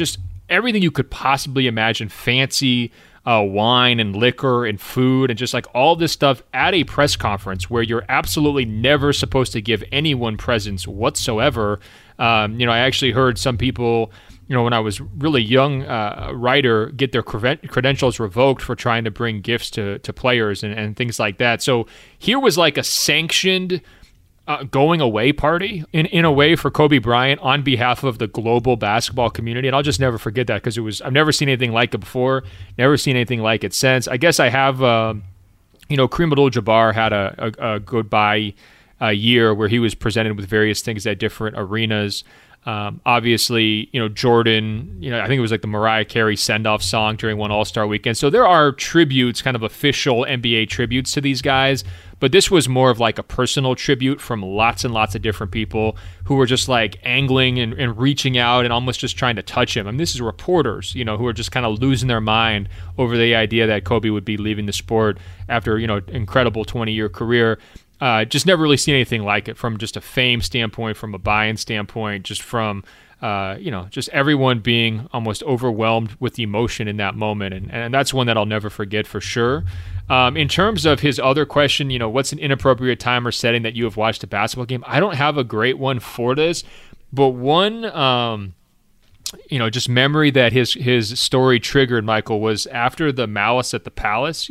everything you could possibly imagine, fancy wine and liquor and food and just like all this stuff at a press conference where you're absolutely never supposed to give anyone presents whatsoever. I actually heard some people, when I was really young writer, get their credentials revoked for trying to bring gifts to players and things like that. So here was like a sanctioned going away party in a way for Kobe Bryant on behalf of the global basketball community. And I'll just never forget that because I've never seen anything like it before, never seen anything like it since. I guess I have, Kareem Abdul-Jabbar had a goodbye year where he was presented with various things at different arenas. Obviously, Jordan, I think it was like the Mariah Carey send-off song during one All-Star weekend. So there are tributes, kind of official NBA tributes to these guys. But this was more of like a personal tribute from lots and lots of different people who were just like angling and reaching out and almost just trying to touch him. I mean, this is reporters, who are just kind of losing their mind over the idea that Kobe would be leaving the sport after, incredible 20-year career. Just never really seen anything like it from just a fame standpoint, from a buy-in standpoint, just from, just everyone being almost overwhelmed with emotion in that moment. And that's one that I'll never forget for sure. In terms of his other question, what's an inappropriate time or setting that you have watched a basketball game? I don't have a great one for this, but one, just memory that his story triggered, Michael, was after the Malice at the Palace,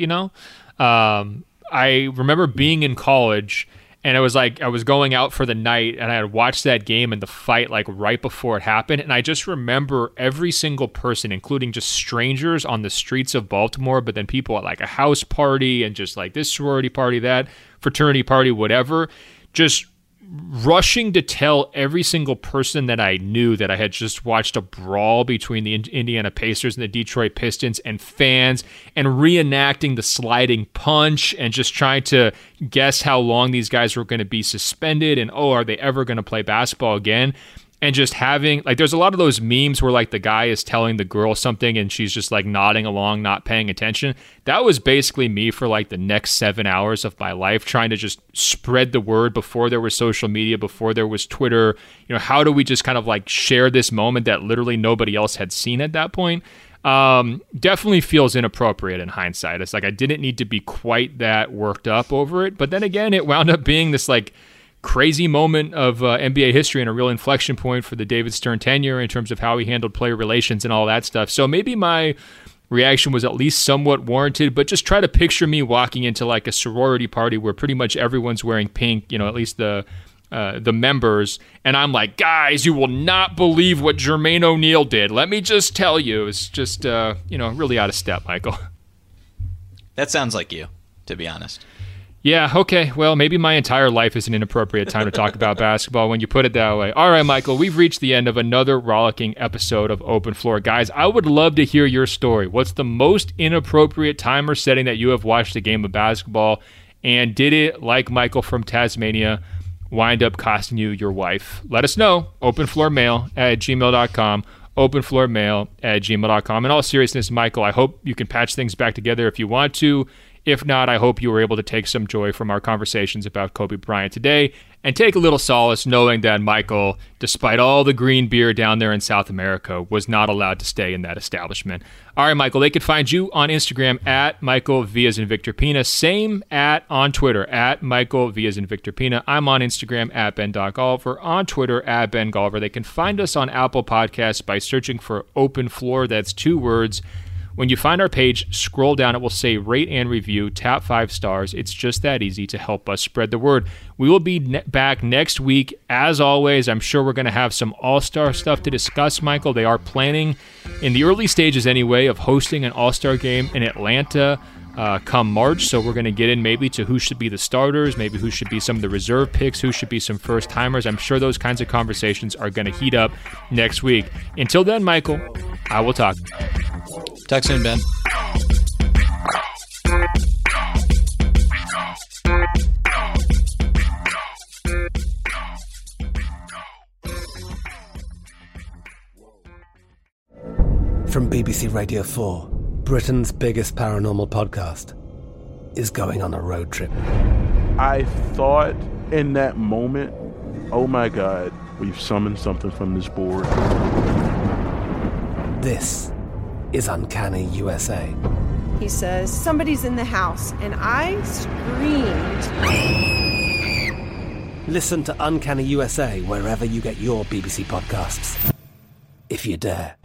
I remember being in college and I was going out for the night and I had watched that game and the fight like right before it happened. And I just remember every single person, including just strangers on the streets of Baltimore, but then people at like a house party and just like this sorority party, that fraternity party, whatever, just rushing to tell every single person that I knew that I had just watched a brawl between the Indiana Pacers and the Detroit Pistons and fans, and reenacting the sliding punch and just trying to guess how long these guys were going to be suspended and, are they ever going to play basketball again? And just having, like, there's a lot of those memes where, like, the guy is telling the girl something and she's just, like, nodding along, not paying attention. That was basically me for, like, the next 7 hours of my life, trying to just spread the word before there was social media, before there was Twitter. How do we just kind of, like, share this moment that literally nobody else had seen at that point? Definitely feels inappropriate in hindsight. It's like I didn't need to be quite that worked up over it. But then again, it wound up being this, like, crazy moment of NBA history and a real inflection point for the David Stern tenure in terms of how he handled player relations and all that stuff. So maybe my reaction was at least somewhat warranted, but just try to picture me walking into like a sorority party where pretty much everyone's wearing pink, at least the members, and I'm like, guys, you will not believe what Jermaine O'Neal did. Let me just tell you. It's just, really out of step, Michael. That sounds like you, to be honest. Yeah, okay. Well, maybe my entire life is an inappropriate time to talk about basketball when you put it that way. All right, Michael, we've reached the end of another rollicking episode of Open Floor. Guys, I would love to hear your story. What's the most inappropriate time or setting that you have watched a game of basketball? And did it, like Michael from Tasmania, wind up costing you your wife? Let us know. openfloormail@gmail.com. openfloormail@gmail.com. In all seriousness, Michael, I hope you can patch things back together if you want to. If not, I hope you were able to take some joy from our conversations about Kobe Bryant today and take a little solace knowing that Michael, despite all the green beer down there in South America, was not allowed to stay in that establishment. All right, Michael, they can find you on Instagram at Michael V as in Victor Pina. Same on Twitter at Michael V as in Victor Pina. I'm on Instagram at Ben.Golliver, on Twitter at Ben Golliver. They can find us on Apple Podcasts by searching for Open Floor. That's 2 words. When you find our page, scroll down. It will say rate and review, tap 5 stars. It's just that easy to help us spread the word. We will be back next week. As always, I'm sure we're going to have some all-star stuff to discuss, Michael. They are planning, in the early stages anyway, of hosting an all-star game in Atlanta come March. So we're going to get in maybe to who should be the starters, maybe who should be some of the reserve picks, who should be some first-timers. I'm sure those kinds of conversations are going to heat up next week. Until then, Michael, I will talk. Talk soon, Ben. From BBC Radio 4, Britain's biggest paranormal podcast is going on a road trip. I thought in that moment, oh my God, we've summoned something from this board. This is Uncanny USA. He says, somebody's in the house, and I screamed. Listen to Uncanny USA wherever you get your BBC podcasts, if you dare.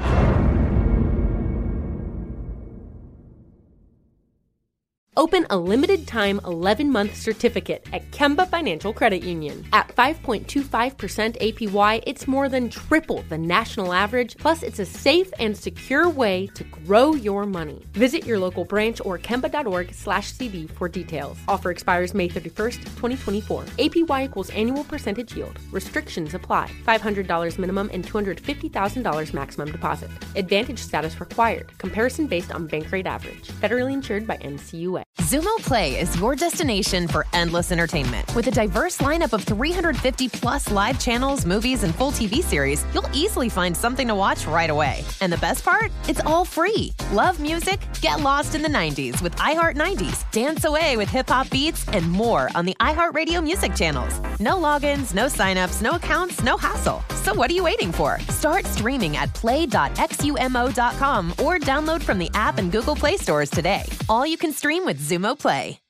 Open a limited-time 11-month certificate at Kemba Financial Credit Union. At 5.25% APY, it's more than triple the national average, plus it's a safe and secure way to grow your money. Visit your local branch or kemba.org/cb for details. Offer expires May 31st, 2024. APY equals annual percentage yield. Restrictions apply. $500 minimum and $250,000 maximum deposit. Advantage status required. Comparison based on bank rate average. Federally insured by NCUA. Xumo Play is your destination for endless entertainment. With a diverse lineup of 350-plus live channels, movies, and full TV series, you'll easily find something to watch right away. And the best part? It's all free. Love music? Get lost in the 90s with iHeart 90s, dance away with hip-hop beats, and more on the iHeartRadio music channels. No logins, no signups, no accounts, no hassle. So what are you waiting for? Start streaming at play.xumo.com or download from the app and Google Play stores today. All you can stream with Xumo Play.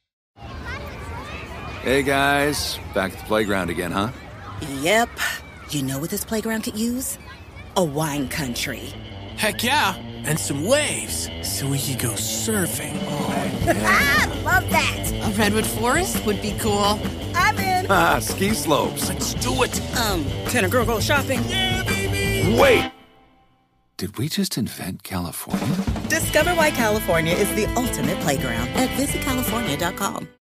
Hey guys, back at the playground again, huh? Yep. You know what this playground could use? A wine country. Heck yeah, and some waves so we could go surfing. Oh, yeah. Love that. A redwood forest would be cool. I'm in. Ski slopes. Let's do it. Can a girl go shopping? Yeah, baby. Wait. Did we just invent California? Discover why California is the ultimate playground at visitcalifornia.com.